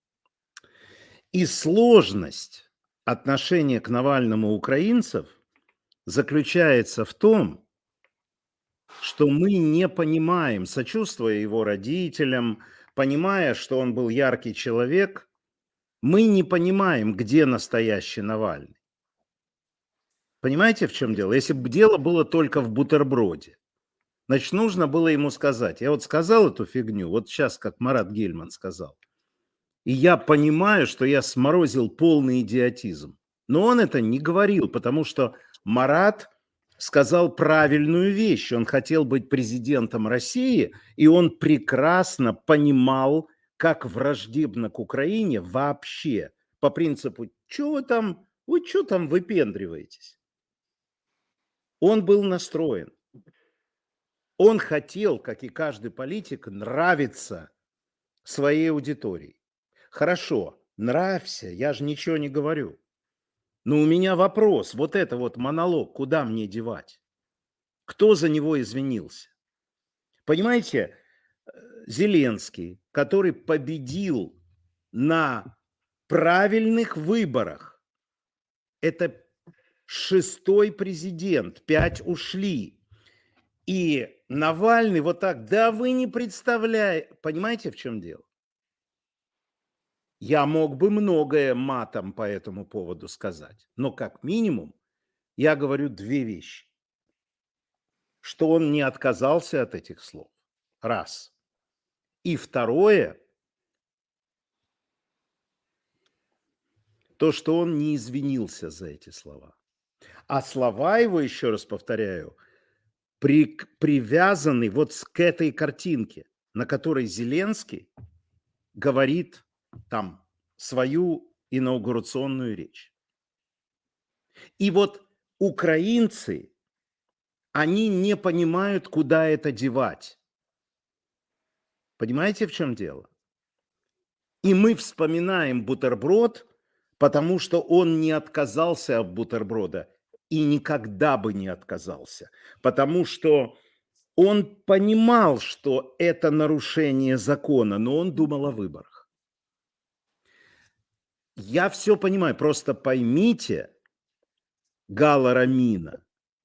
И сложность отношения к Навальному украинцев заключается в том, что мы не понимаем, сочувствуя его родителям, понимая, что он был яркий человек, мы не понимаем, где настоящий Навальный. Понимаете, в чем дело? Если бы дело было только в бутерброде, значит, нужно было ему сказать. Я вот сказал эту фигню, вот сейчас, как Марат Гельман сказал, и я понимаю, что я сморозил полный идиотизм. Но он это не говорил, потому что Марат сказал правильную вещь. Он хотел быть президентом России, и он прекрасно понимал, как враждебно к Украине вообще. По принципу, вы что там выпендриваетесь? Он был настроен. Он хотел, как и каждый политик, нравиться своей аудитории. Хорошо, нравься, я же ничего не говорю. Но у меня вопрос, вот это вот монолог, куда мне девать? Кто за него извинился? Понимаете, Зеленский, который победил на правильных выборах, это 6-й президент, 5 ушли. И Навальный вот так, да вы не представляете, понимаете, в чем дело? Я мог бы многое матом по этому поводу сказать, но как минимум я говорю 2 вещи. Что он не отказался от этих слов, раз. И второе, то, что он не извинился за эти слова. А слова его, еще раз повторяю, привязаны вот к этой картинке, на которой Зеленский говорит там свою инаугурационную речь. И вот украинцы, они не понимают, куда это девать. Понимаете, в чем дело? И мы вспоминаем бутерброд, потому что он не отказался от бутерброда и никогда бы не отказался, потому что он понимал, что это нарушение закона, но он думал о выборах. Я все понимаю, просто поймите, Галла Рамина,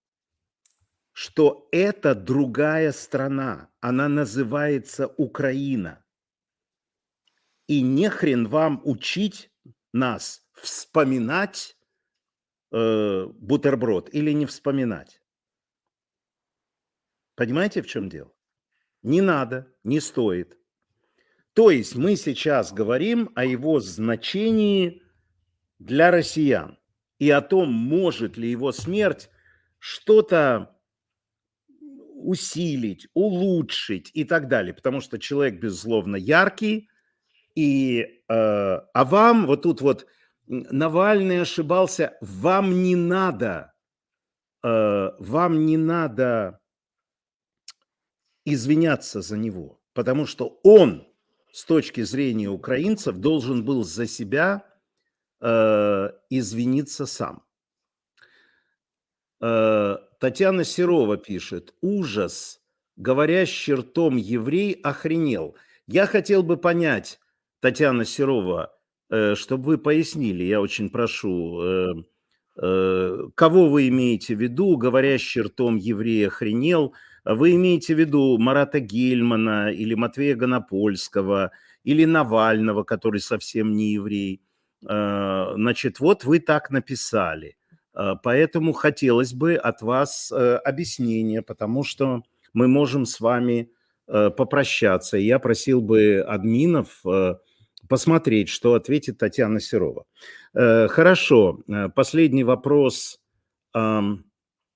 что это другая страна, она называется Украина. И нехрен вам учить нас вспоминать бутерброд или не вспоминать. Понимаете, в чем дело? Не надо, не стоит. То есть мы сейчас говорим о его значении для россиян и о том, может ли его смерть что-то усилить, улучшить и так далее. Потому что человек, безусловно, яркий. А вам вот тут вот Навальный ошибался, вам не надо извиняться за него, потому что он с точки зрения украинцев должен был за себя извиниться сам. Татьяна Серова пишет: ужас, говорящий ртом еврей охренел. Я хотел бы понять, Татьяна Серова, чтобы вы пояснили, я очень прошу, кого вы имеете в виду, говорящий ртом еврей охренел? Вы имеете в виду Марата Гельмана или Матвея Гонопольского или Навального, который совсем не еврей? Значит, вот вы так написали. Поэтому хотелось бы от вас объяснения, потому что мы можем с вами попрощаться. Я просил бы админов посмотреть, что ответит Татьяна Серова. Хорошо, последний вопрос.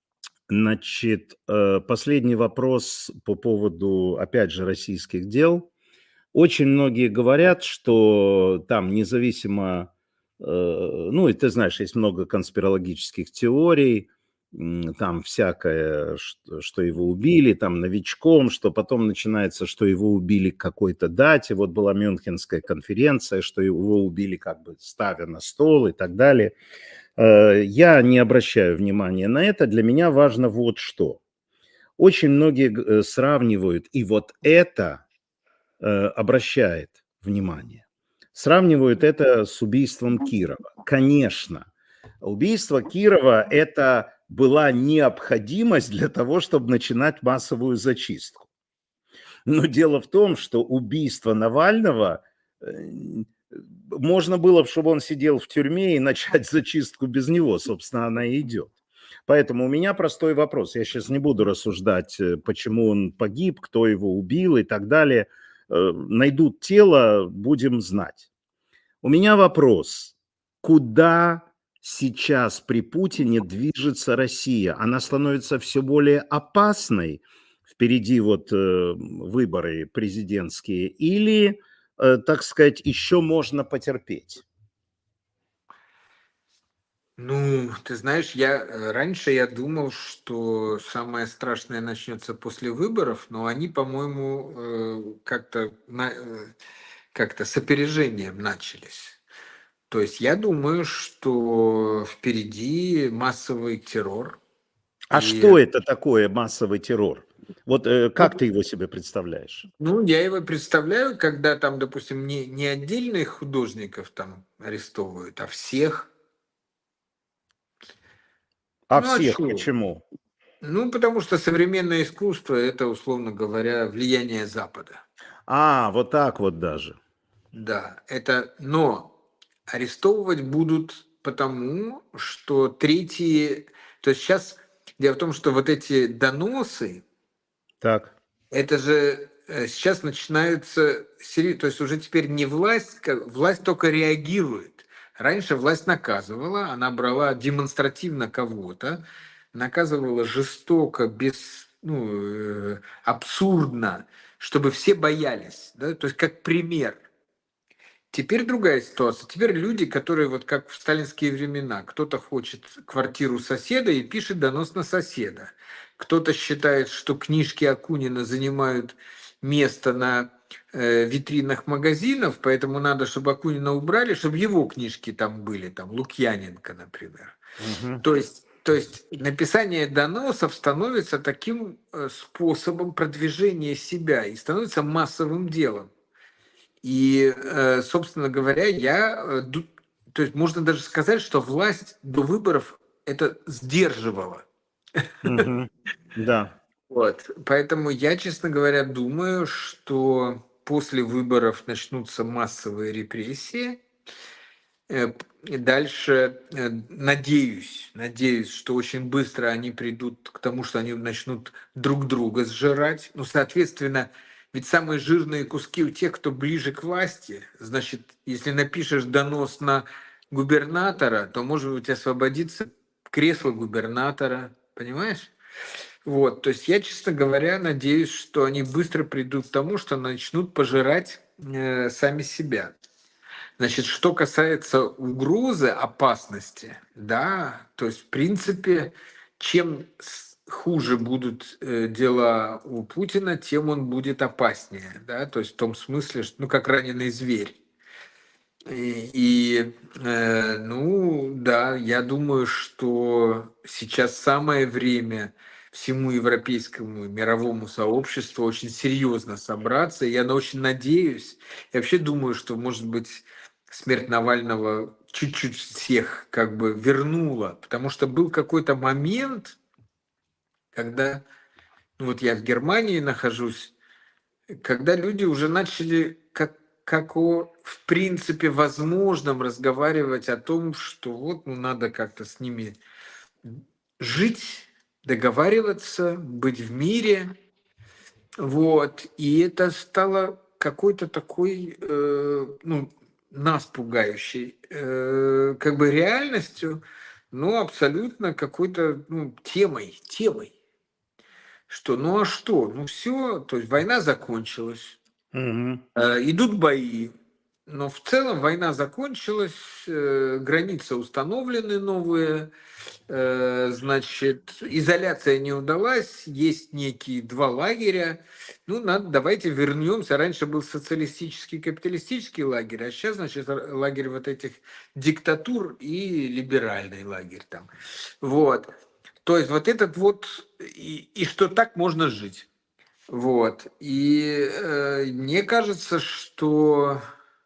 Значит, последний вопрос по поводу, опять же, российских дел. Очень многие говорят, что там независимо, ну, и ты знаешь, есть много конспирологических теорий, там всякое, что его убили, там новичком, что потом начинается, что его убили к какой-то дате. Вот была Мюнхенская конференция, что его убили как бы ставя на стол и так далее. Я не обращаю внимания на это. Для меня важно вот что. Очень многие сравнивают, и вот это обращает внимание. Сравнивают это с убийством Кирова. Конечно, убийство Кирова – это была необходимость для того, чтобы начинать массовую зачистку. Но дело в том, что убийство Навального можно было, чтобы он сидел в тюрьме и начать зачистку без него. Собственно, она и идет. Поэтому у меня простой вопрос. Я сейчас не буду рассуждать, почему он погиб, кто его убил и так далее. Найдут тело, будем знать. У меня вопрос. Куда сейчас при Путине движется Россия? Она становится все более опасной? Впереди вот выборы президентские. Или, так сказать, еще можно потерпеть? Ну, ты знаешь, раньше я думал, что самое страшное начнется после выборов, но они, по-моему, как-то с опережением начались. То есть я думаю, что впереди массовый террор. А И, что это такое массовый террор? Вот как ты его себе представляешь? ну, я его представляю, когда там, допустим, не отдельных художников там арестовывают, а всех. А Ну, а всех чё? почему? Ну, потому что современное искусство – это, условно говоря, влияние Запада. А, вот так вот даже. Да, но арестовывать будут потому, что третьи, то есть сейчас дело в том, что вот эти доносы, Так. это же сейчас начинаются, то есть уже теперь не власть, власть только реагирует. Раньше власть наказывала, она брала демонстративно кого-то, наказывала жестоко, абсурдно, чтобы все боялись, да, то есть как пример. Теперь другая ситуация. Теперь люди, которые вот как в сталинские времена, кто-то хочет квартиру соседа и пишет донос на соседа. Кто-то считает, что книжки Акунина занимают место на витринах магазинов, поэтому надо, чтобы Акунина убрали, чтобы его книжки там были, там Лукьяненко, например. Угу. То есть написание доносов становится таким способом продвижения себя и становится массовым делом. И, собственно говоря, то есть можно даже сказать, что власть до выборов это сдерживала. Угу. Да. Вот. Поэтому я, честно говоря, думаю, что после выборов начнутся массовые репрессии. И дальше надеюсь, что очень быстро они придут к тому, что они начнут друг друга сжирать. Ну, соответственно, ведь самые жирные куски у тех, кто ближе к власти. Значит, если напишешь донос на губернатора, то, может быть, освободится кресло губернатора. Понимаешь? Вот, то есть я, честно говоря, надеюсь, что они быстро придут к тому, что начнут пожирать сами себя. Значит, что касается угрозы, опасности, да, то есть, в принципе, чем хуже будут дела у Путина, тем он будет опаснее, да, то есть в том смысле, что, ну, как раненый зверь. Ну, да, я думаю, что сейчас самое время всему европейскому и мировому сообществу очень серьезно собраться. Я очень надеюсь, я вообще думаю, что, может быть, смерть Навального чуть-чуть всех как бы вернула, потому что был какой-то момент, когда, ну вот я в Германии нахожусь, когда люди уже начали как о, в принципе, возможном разговаривать о том, что вот ну, надо как-то с ними жить, договариваться, быть в мире. Вот. И это стало какой-то такой, ну, нас пугающей как бы реальностью. ну, абсолютно какой-то, ну, темой. Что, ну а что? Ну все, то есть война закончилась, Мгм. идут бои, но в целом война закончилась, границы установлены новые, значит, изоляция не удалась, есть некие два лагеря. Ну, давайте вернемся. Раньше был социалистический, капиталистический лагерь, а сейчас, значит, лагерь вот этих диктатур и либеральный лагерь там. Вот. То есть вот этот вот, и что так можно жить. Вот. И мне кажется, что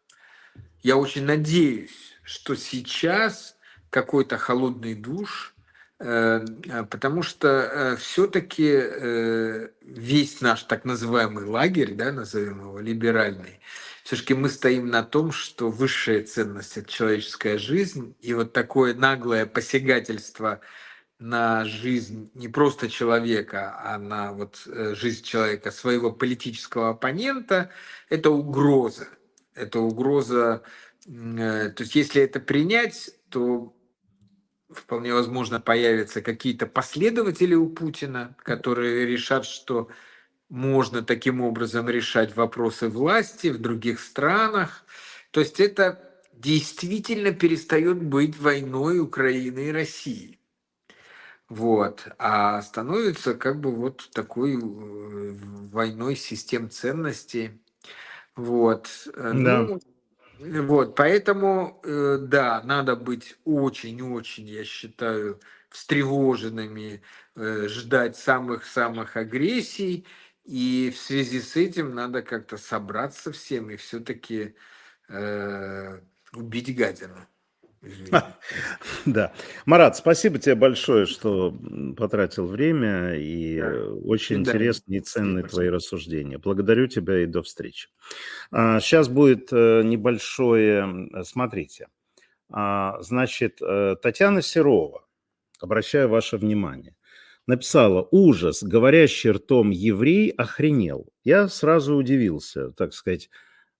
я очень надеюсь, что сейчас какой-то холодный душ, потому что все-таки весь наш так называемый лагерь, да, назовем его либеральный, все-таки мы стоим на том, что высшая ценность – это человеческая жизнь, и вот такое наглое посягательство на жизнь не просто человека, а на вот жизнь человека, своего политического оппонента, это угроза. Это угроза, то есть если это принять, то вполне возможно появятся какие-то последователи у Путина, которые решат, что можно таким образом решать вопросы власти в других странах. То есть это действительно перестает быть войной Украины и России. Вот. А становится как бы вот такой войной систем ценностей. Вот. Да. Ну, вот, поэтому, да, надо быть очень-очень, я считаю, встревоженными, ждать самых-самых агрессий, и в связи с этим надо как-то собраться всем и все-таки убить гадину. Извини. Да. Марат, спасибо тебе большое, что потратил время, и Да. очень Свидания. интересные и ценные Спасибо. твои рассуждения. Благодарю тебя и до встречи. Сейчас будет небольшое, смотрите, значит, Татьяна Серова, обращаю ваше внимание, написала: ужас, говорящий ртом еврей охренел. Я сразу удивился, так сказать,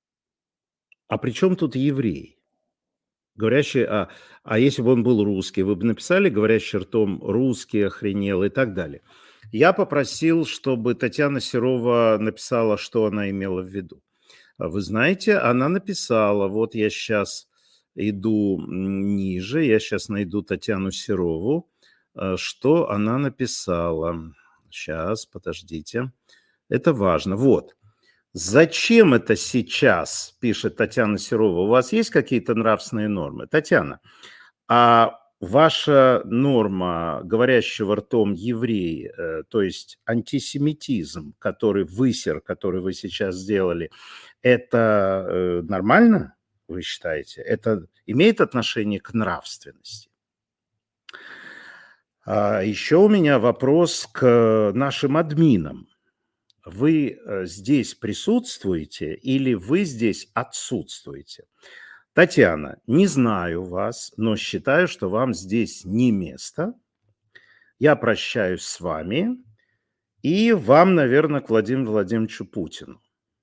а при чем тут еврей? Говорящий, а если бы он был русский, вы бы написали говорящий ртом русский охренел и так далее. Я попросил, чтобы Татьяна Серова написала, что она имела в виду. Вы знаете, она написала, вот я сейчас иду ниже, я сейчас найду Татьяну Серову, что она написала. Сейчас, подождите. Это важно. Вот. Зачем это сейчас, пишет Татьяна Серова? У вас есть какие-то нравственные нормы? Татьяна, а ваша норма говорящего ртом еврей, то есть антисемитизм, который высер, который вы сейчас сделали, это нормально, вы считаете? Это имеет отношение к нравственности? Еще у меня вопрос к нашим админам. Вы здесь присутствуете или вы здесь отсутствуете? Татьяна, не знаю вас, но считаю, что вам здесь не место. Я прощаюсь с вами и вам, наверное, к Владимиру Владимировичу Путину.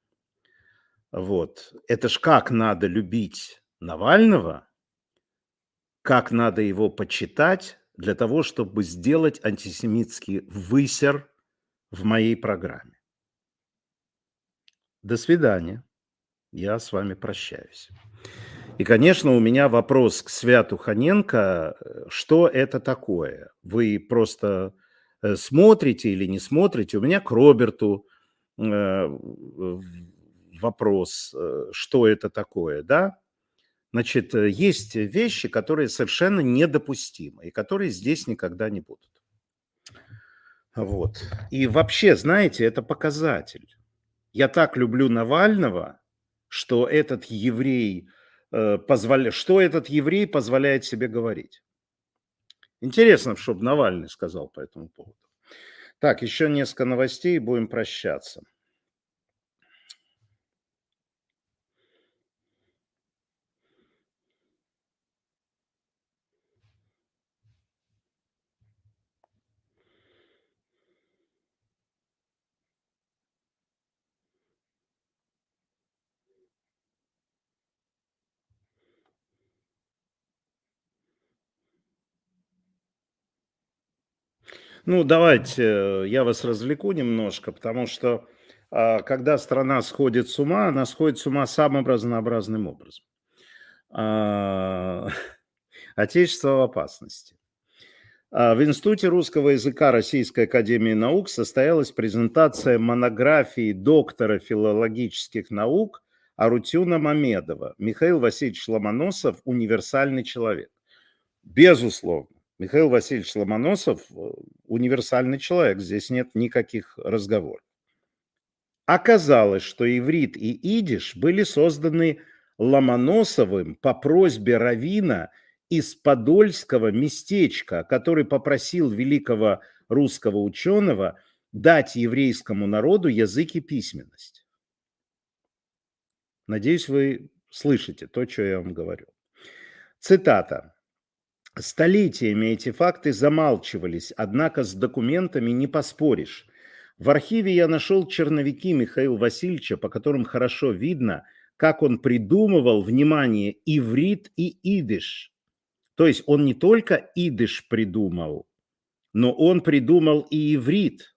Вот. Это ж как надо любить Навального, как надо его почитать для того, чтобы сделать антисемитский высер в моей программе. До свидания. Я с вами прощаюсь. И, конечно, у меня вопрос к Святу Ханенко. Что это такое? Вы просто смотрите или не смотрите? У меня к Роберту вопрос, что это такое, да? Значит, есть вещи, которые совершенно недопустимы и которые здесь никогда не будут. Вот. И вообще, знаете, это показатель. Я так люблю Навального, что этот еврей что этот еврей позволяет себе говорить. Интересно, чтобы Навальный сказал по этому поводу. Так, еще несколько новостей, и будем прощаться. Ну, давайте я вас развлеку немножко, потому что когда страна сходит с ума, она сходит с ума самым разнообразным образом. А, Отечество в опасности. В Институте русского языка Российской академии наук состоялась презентация монографии доктора филологических наук Арутюна Мамедова «Михаил Васильевич Ломоносов. Универсальный человек». Безусловно, Михаил Васильевич Ломоносов универсальный человек, здесь нет никаких разговоров. Оказалось, что иврит и идиш были созданы Ломоносовым по просьбе раввина из подольского местечка, который попросил великого русского ученого дать еврейскому народу язык и письменность. Надеюсь, вы слышите то, что я вам говорю. Цитата. Столетиями эти факты замалчивались, однако с документами не поспоришь. В архиве я нашел черновики Михаила Васильевича, по которым хорошо видно, как он придумывал, внимание, иврит и идиш. То есть он не только идиш придумал, но он придумал и иврит.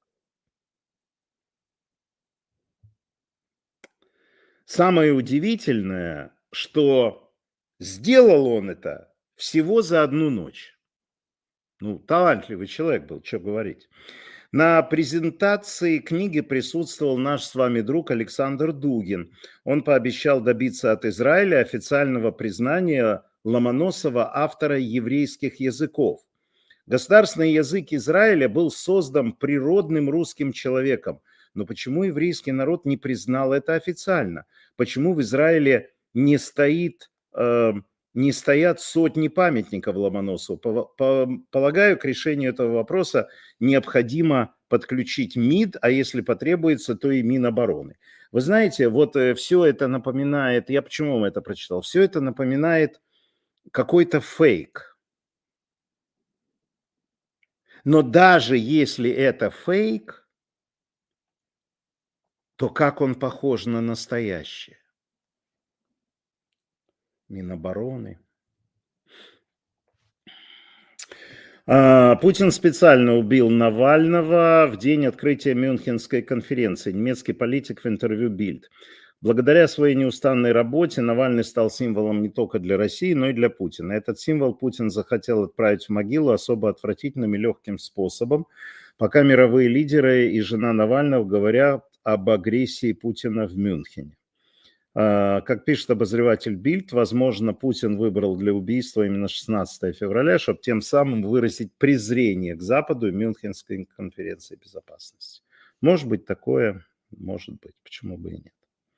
Самое удивительное, что сделал он это всего за одну ночь. Ну, талантливый человек был, что говорить. На презентации книги присутствовал наш с вами друг Александр Дугин. Он пообещал добиться от Израиля официального признания Ломоносова автора еврейских языков. Государственный язык Израиля был создан природным русским человеком. Но почему еврейский народ не признал это официально? Почему в Израиле не стоят сотни памятников Ломоносову? Полагаю, к решению этого вопроса необходимо подключить МИД, а если потребуется, то и Минобороны. Вы знаете, вот все это напоминает, я почему вам это прочитал, все это напоминает какой-то фейк. Но даже если это фейк, то как он похож на настоящее? Минобороны. Путин специально убил Навального в день открытия Мюнхенской конференции. Немецкий политик в интервью Bild. Благодаря своей неустанной работе Навальный стал символом не только для России, но и для Путина. Этот символ Путин захотел отправить в могилу особо отвратительным и легким способом, пока мировые лидеры и жена Навального говорят об агрессии Путина в Мюнхене. Как пишет обозреватель Bild, возможно, Путин выбрал для убийства именно 16 февраля, чтобы тем самым выразить презрение к Западу и Мюнхенской конференции безопасности. Может быть такое, может быть, почему бы и нет.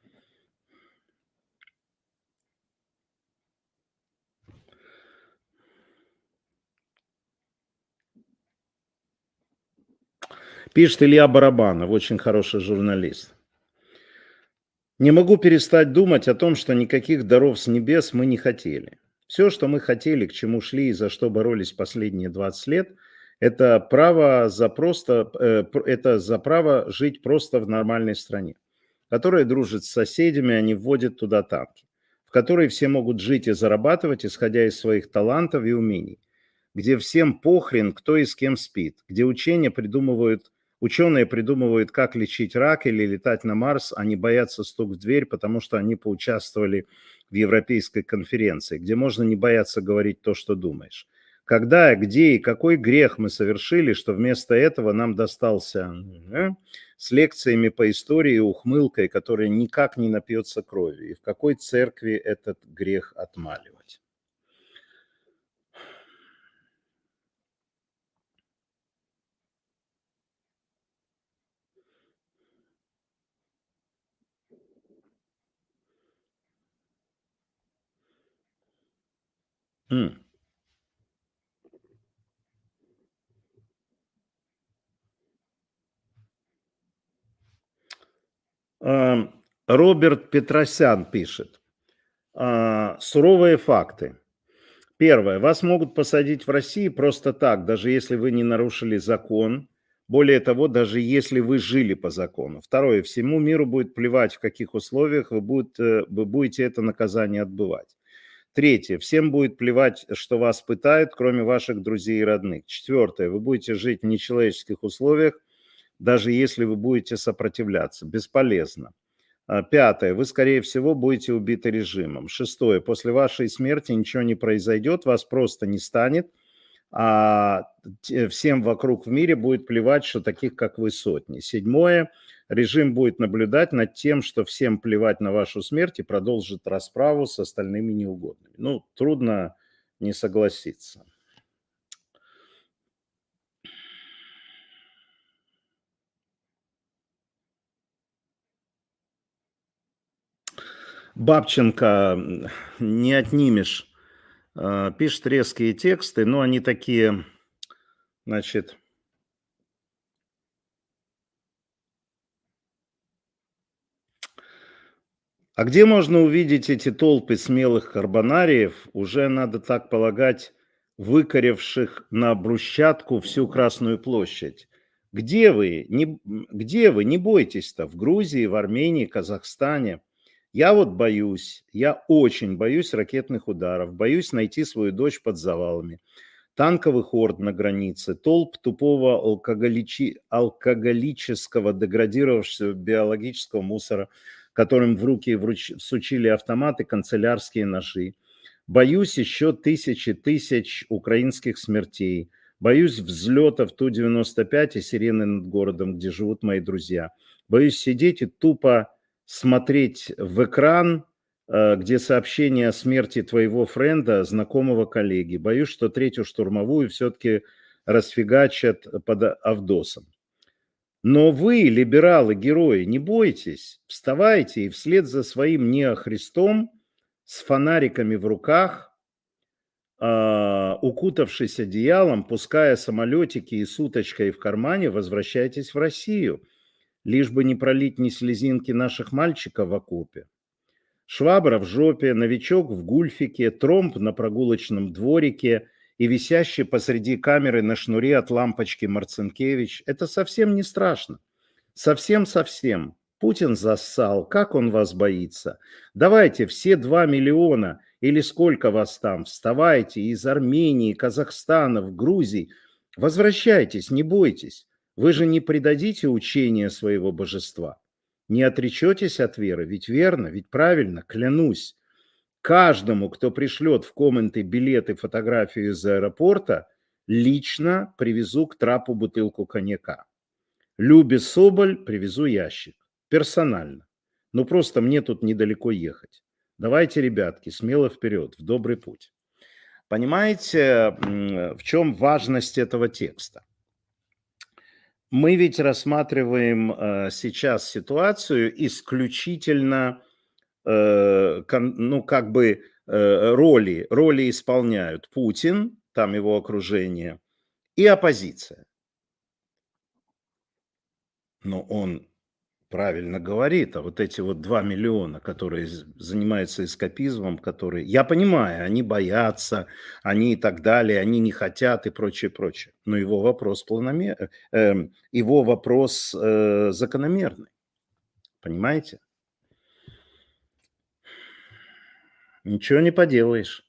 Пишет Илья Барабанов, очень хороший журналист. Не могу перестать думать о том, что никаких даров с небес мы не хотели. Все, что мы хотели, к чему шли и за что боролись последние 20 лет, это за право жить просто в нормальной стране, которая дружит с соседями, а не вводит туда танки, в которой все могут жить и зарабатывать, исходя из своих талантов и умений, где всем похрен, кто и с кем спит, где ученые придумывают, как лечить рак или летать на Марс, а не боятся стук в дверь, потому что они поучаствовали в Европейской конференции, где можно не бояться говорить то, что думаешь. Когда, где и какой грех мы совершили, что вместо этого нам достался с лекциями по истории и ухмылкой, которая никак не напьется кровью, и в какой церкви этот грех отмаливать. Роберт Петросян пишет. Суровые факты. Первое. Вас могут посадить в России просто так, даже если вы не нарушили закон. Более того, даже если вы жили по закону. Второе. Всему миру будет плевать, в каких условиях вы будете это наказание отбывать. Третье. Всем будет плевать, что вас пытают, кроме ваших друзей и родных. Четвертое. Вы будете жить в нечеловеческих условиях, даже если вы будете сопротивляться. Бесполезно. Пятое. Вы, скорее всего, будете убиты режимом. Шестое. После вашей смерти ничего не произойдет, вас просто не станет, а всем вокруг в мире будет плевать, что таких, как вы, сотни. Седьмое. Режим будет наблюдать над тем, что всем плевать на вашу смерть и продолжит расправу с остальными неугодными. Ну, трудно не согласиться. Бабченко не отнимешь. Пишет резкие тексты, но они такие, значит... А где можно увидеть эти толпы смелых карбонариев, уже, надо так полагать, выкоревших на брусчатку всю Красную площадь? Где вы? Не бойтесь-то? В Грузии, в Армении, Казахстане. Я вот боюсь, я очень боюсь ракетных ударов, боюсь найти свою дочь под завалами, танковых орд на границе, толп тупого алкоголического деградировавшего биологического мусора, которым в руки всучили автоматы, канцелярские ножи. Боюсь еще тысячи тысяч украинских смертей. Боюсь взлетов Ту-95 и сирены над городом, где живут мои друзья. Боюсь сидеть и тупо смотреть в экран, где сообщение о смерти твоего френда, знакомого коллеги. Боюсь, что третью штурмовую все-таки расфигачат под Авдосом. Но вы, либералы, герои, не бойтесь, вставайте и вслед за своим неохристом с фонариками в руках, укутавшись одеялом, пуская самолетики и с уточкой в кармане, возвращайтесь в Россию, лишь бы не пролить ни слезинки наших мальчиков в окопе. Швабра в жопе, новичок в гульфике, тромб на прогулочном дворике и висящий посреди камеры на шнуре от лампочки Марцинкевич – это совсем не страшно. Совсем-совсем. Путин зассал, как он вас боится. Давайте все 2 миллиона или сколько вас там, вставайте из Армении, Казахстана, Грузии. Возвращайтесь, не бойтесь. Вы же не предадите учение своего божества. Не отречетесь от веры, ведь верно, ведь правильно, клянусь. Каждому, кто пришлет в комменты билеты, фотографию из аэропорта, лично привезу к трапу бутылку коньяка. Любе Соболь привезу ящик. Персонально. Ну просто мне тут недалеко ехать. Давайте, ребятки, смело вперед, в добрый путь. Понимаете, в чем важность этого текста? Мы ведь рассматриваем сейчас ситуацию исключительно, ну, как бы роли исполняют Путин, там его окружение, и оппозиция. Но он правильно говорит, а вот эти вот 2 миллиона, которые занимаются эскапизмом, которые, я понимаю, они боятся, они и так далее, они не хотят и прочее, прочее. Но его вопрос закономерный. Понимаете? Ничего не поделаешь.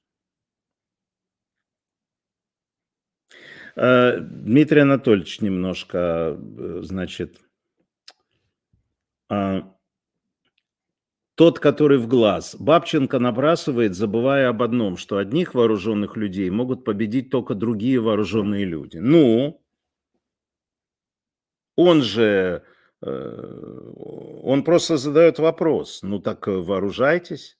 Дмитрий Анатольевич немножко, значит, тот, который в глаз. Бабченко набрасывает, забывая об одном, что одних вооруженных людей могут победить только другие вооруженные люди. Ну, он же, он просто задает вопрос. Ну так вооружайтесь.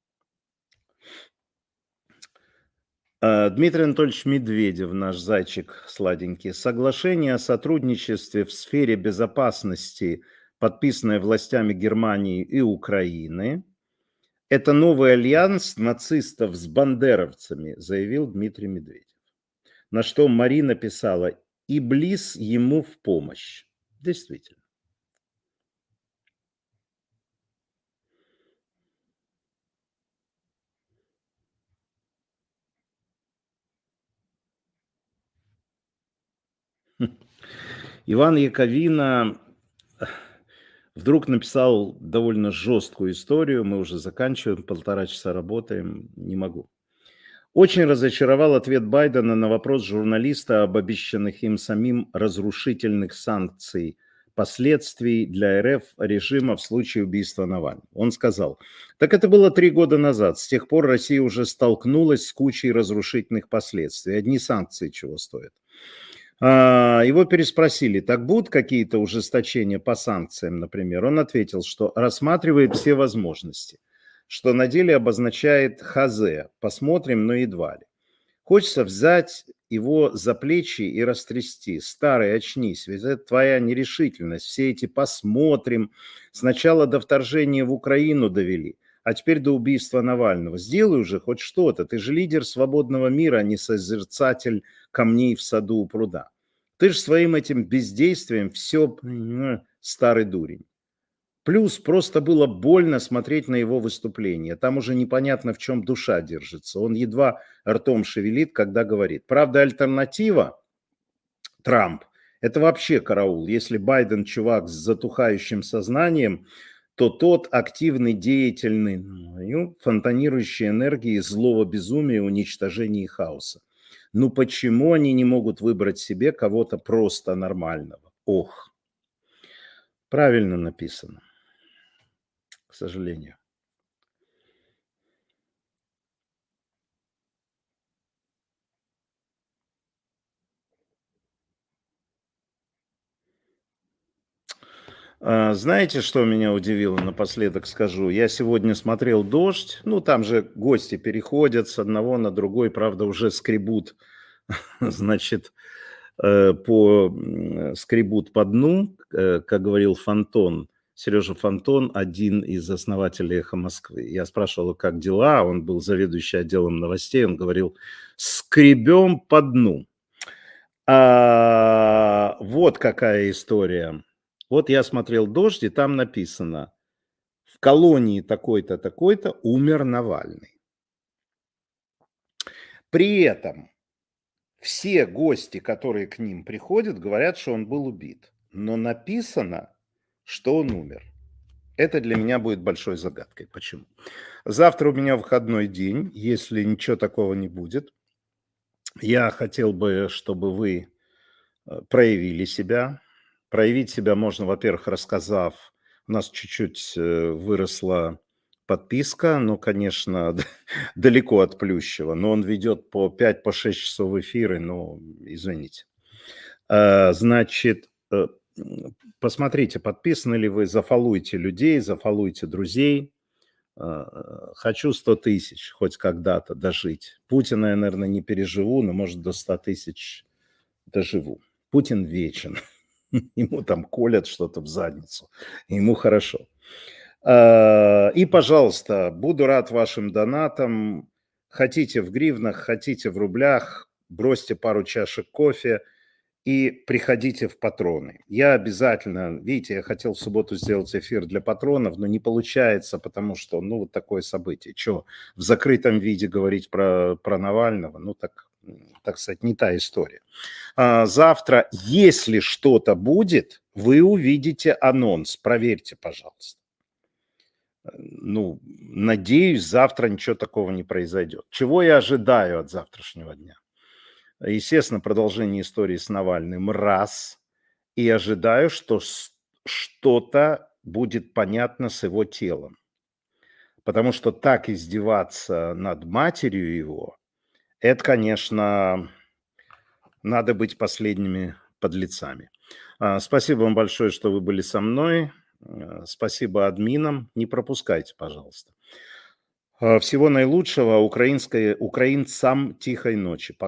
Дмитрий Анатольевич Медведев, наш зайчик сладенький. Соглашение о сотрудничестве в сфере безопасности, подписанное властями Германии и Украины, это новый альянс нацистов с бандеровцами, заявил Дмитрий Медведев. На что Марина писала: «Иблис ему в помощь». Действительно. Иван Яковина Вдруг написал довольно жесткую историю, мы уже заканчиваем, 1,5 часа работаем, не могу. Очень разочаровал ответ Байдена на вопрос журналиста об обещанных им самим разрушительных санкций, последствий для РФ режима в случае убийства Навального. Он сказал: так это было 3 года назад, с тех пор Россия уже столкнулась с кучей разрушительных последствий. Одни санкции чего стоят. Его переспросили: так будут какие-то ужесточения по санкциям, например? Он ответил, что рассматривает все возможности, что на деле обозначает хазе. Посмотрим, но едва ли. Хочется взять его за плечи и растрясти. Старый, очнись, ведь это твоя нерешительность. Все эти посмотрим. Сначала до вторжения в Украину довели, а теперь до убийства Навального. Сделай уже хоть что-то. Ты же лидер свободного мира, а не созерцатель камней в саду у пруда. Ты же своим этим бездействием все, старый дурень. Плюс просто было больно смотреть на его выступление. Там уже непонятно, в чем душа держится. Он едва ртом шевелит, когда говорит. Правда, альтернатива Трамп – это вообще караул. Если Байден чувак с затухающим сознанием, то тот активный, деятельный, фонтанирующий энергией злого безумия, уничтожения и хаоса. Ну почему они не могут выбрать себе кого-то просто нормального? Ох, правильно написано. К сожалению. Знаете, что меня удивило, напоследок скажу? Я сегодня смотрел «Дождь», ну там же гости переходят с одного на другой, правда, уже скребут, значит, скребут по дну, как говорил Фонтон. Сережа Фонтон, один из основателей «Эхо Москвы». Я спрашивал, как дела, он был заведующий отделом новостей, он говорил: скребем по дну. Вот какая история. Вот я смотрел «Дождь», и там написано: в колонии такой-то, такой-то умер Навальный. При этом все гости, которые к ним приходят, говорят, что он был убит. Но написано, что он умер. Это для меня будет большой загадкой. Почему? Завтра у меня выходной день, если ничего такого не будет. Я хотел бы, чтобы вы проявили себя. Проявить себя можно, во-первых, рассказав. У нас чуть-чуть выросла подписка, но, конечно, далеко от Плющева. Но он ведет по 5-6 часов эфиры, ну, извините. Значит, посмотрите, подписаны ли вы, зафолуйте людей, зафолуйте друзей. Хочу 100 тысяч хоть когда-то дожить. Путина я, наверное, не переживу, но, может, до 100 тысяч доживу. Путин вечен. Ему там колят что-то в задницу. Ему хорошо. И, пожалуйста, буду рад вашим донатам. Хотите в гривнах, хотите в рублях. Бросьте пару чашек кофе и приходите в патроны. Я обязательно, видите, я хотел в субботу сделать эфир для патронов, но не получается, потому что, ну, вот такое событие. Что, в закрытом виде говорить про Навального? Ну, так сказать, не та история. Завтра, если что-то будет, вы увидите анонс. Проверьте, пожалуйста. Ну, надеюсь, завтра ничего такого не произойдет. Чего я ожидаю от завтрашнего дня? Естественно, продолжение истории с Навальным. Раз. И ожидаю, что что-то будет понятно с его телом. Потому что так издеваться над матерью его, это, конечно, надо быть последними подлецами. Спасибо вам большое, что вы были со мной. Спасибо админам. Не пропускайте, пожалуйста. Всего наилучшего украинцам тихой ночи.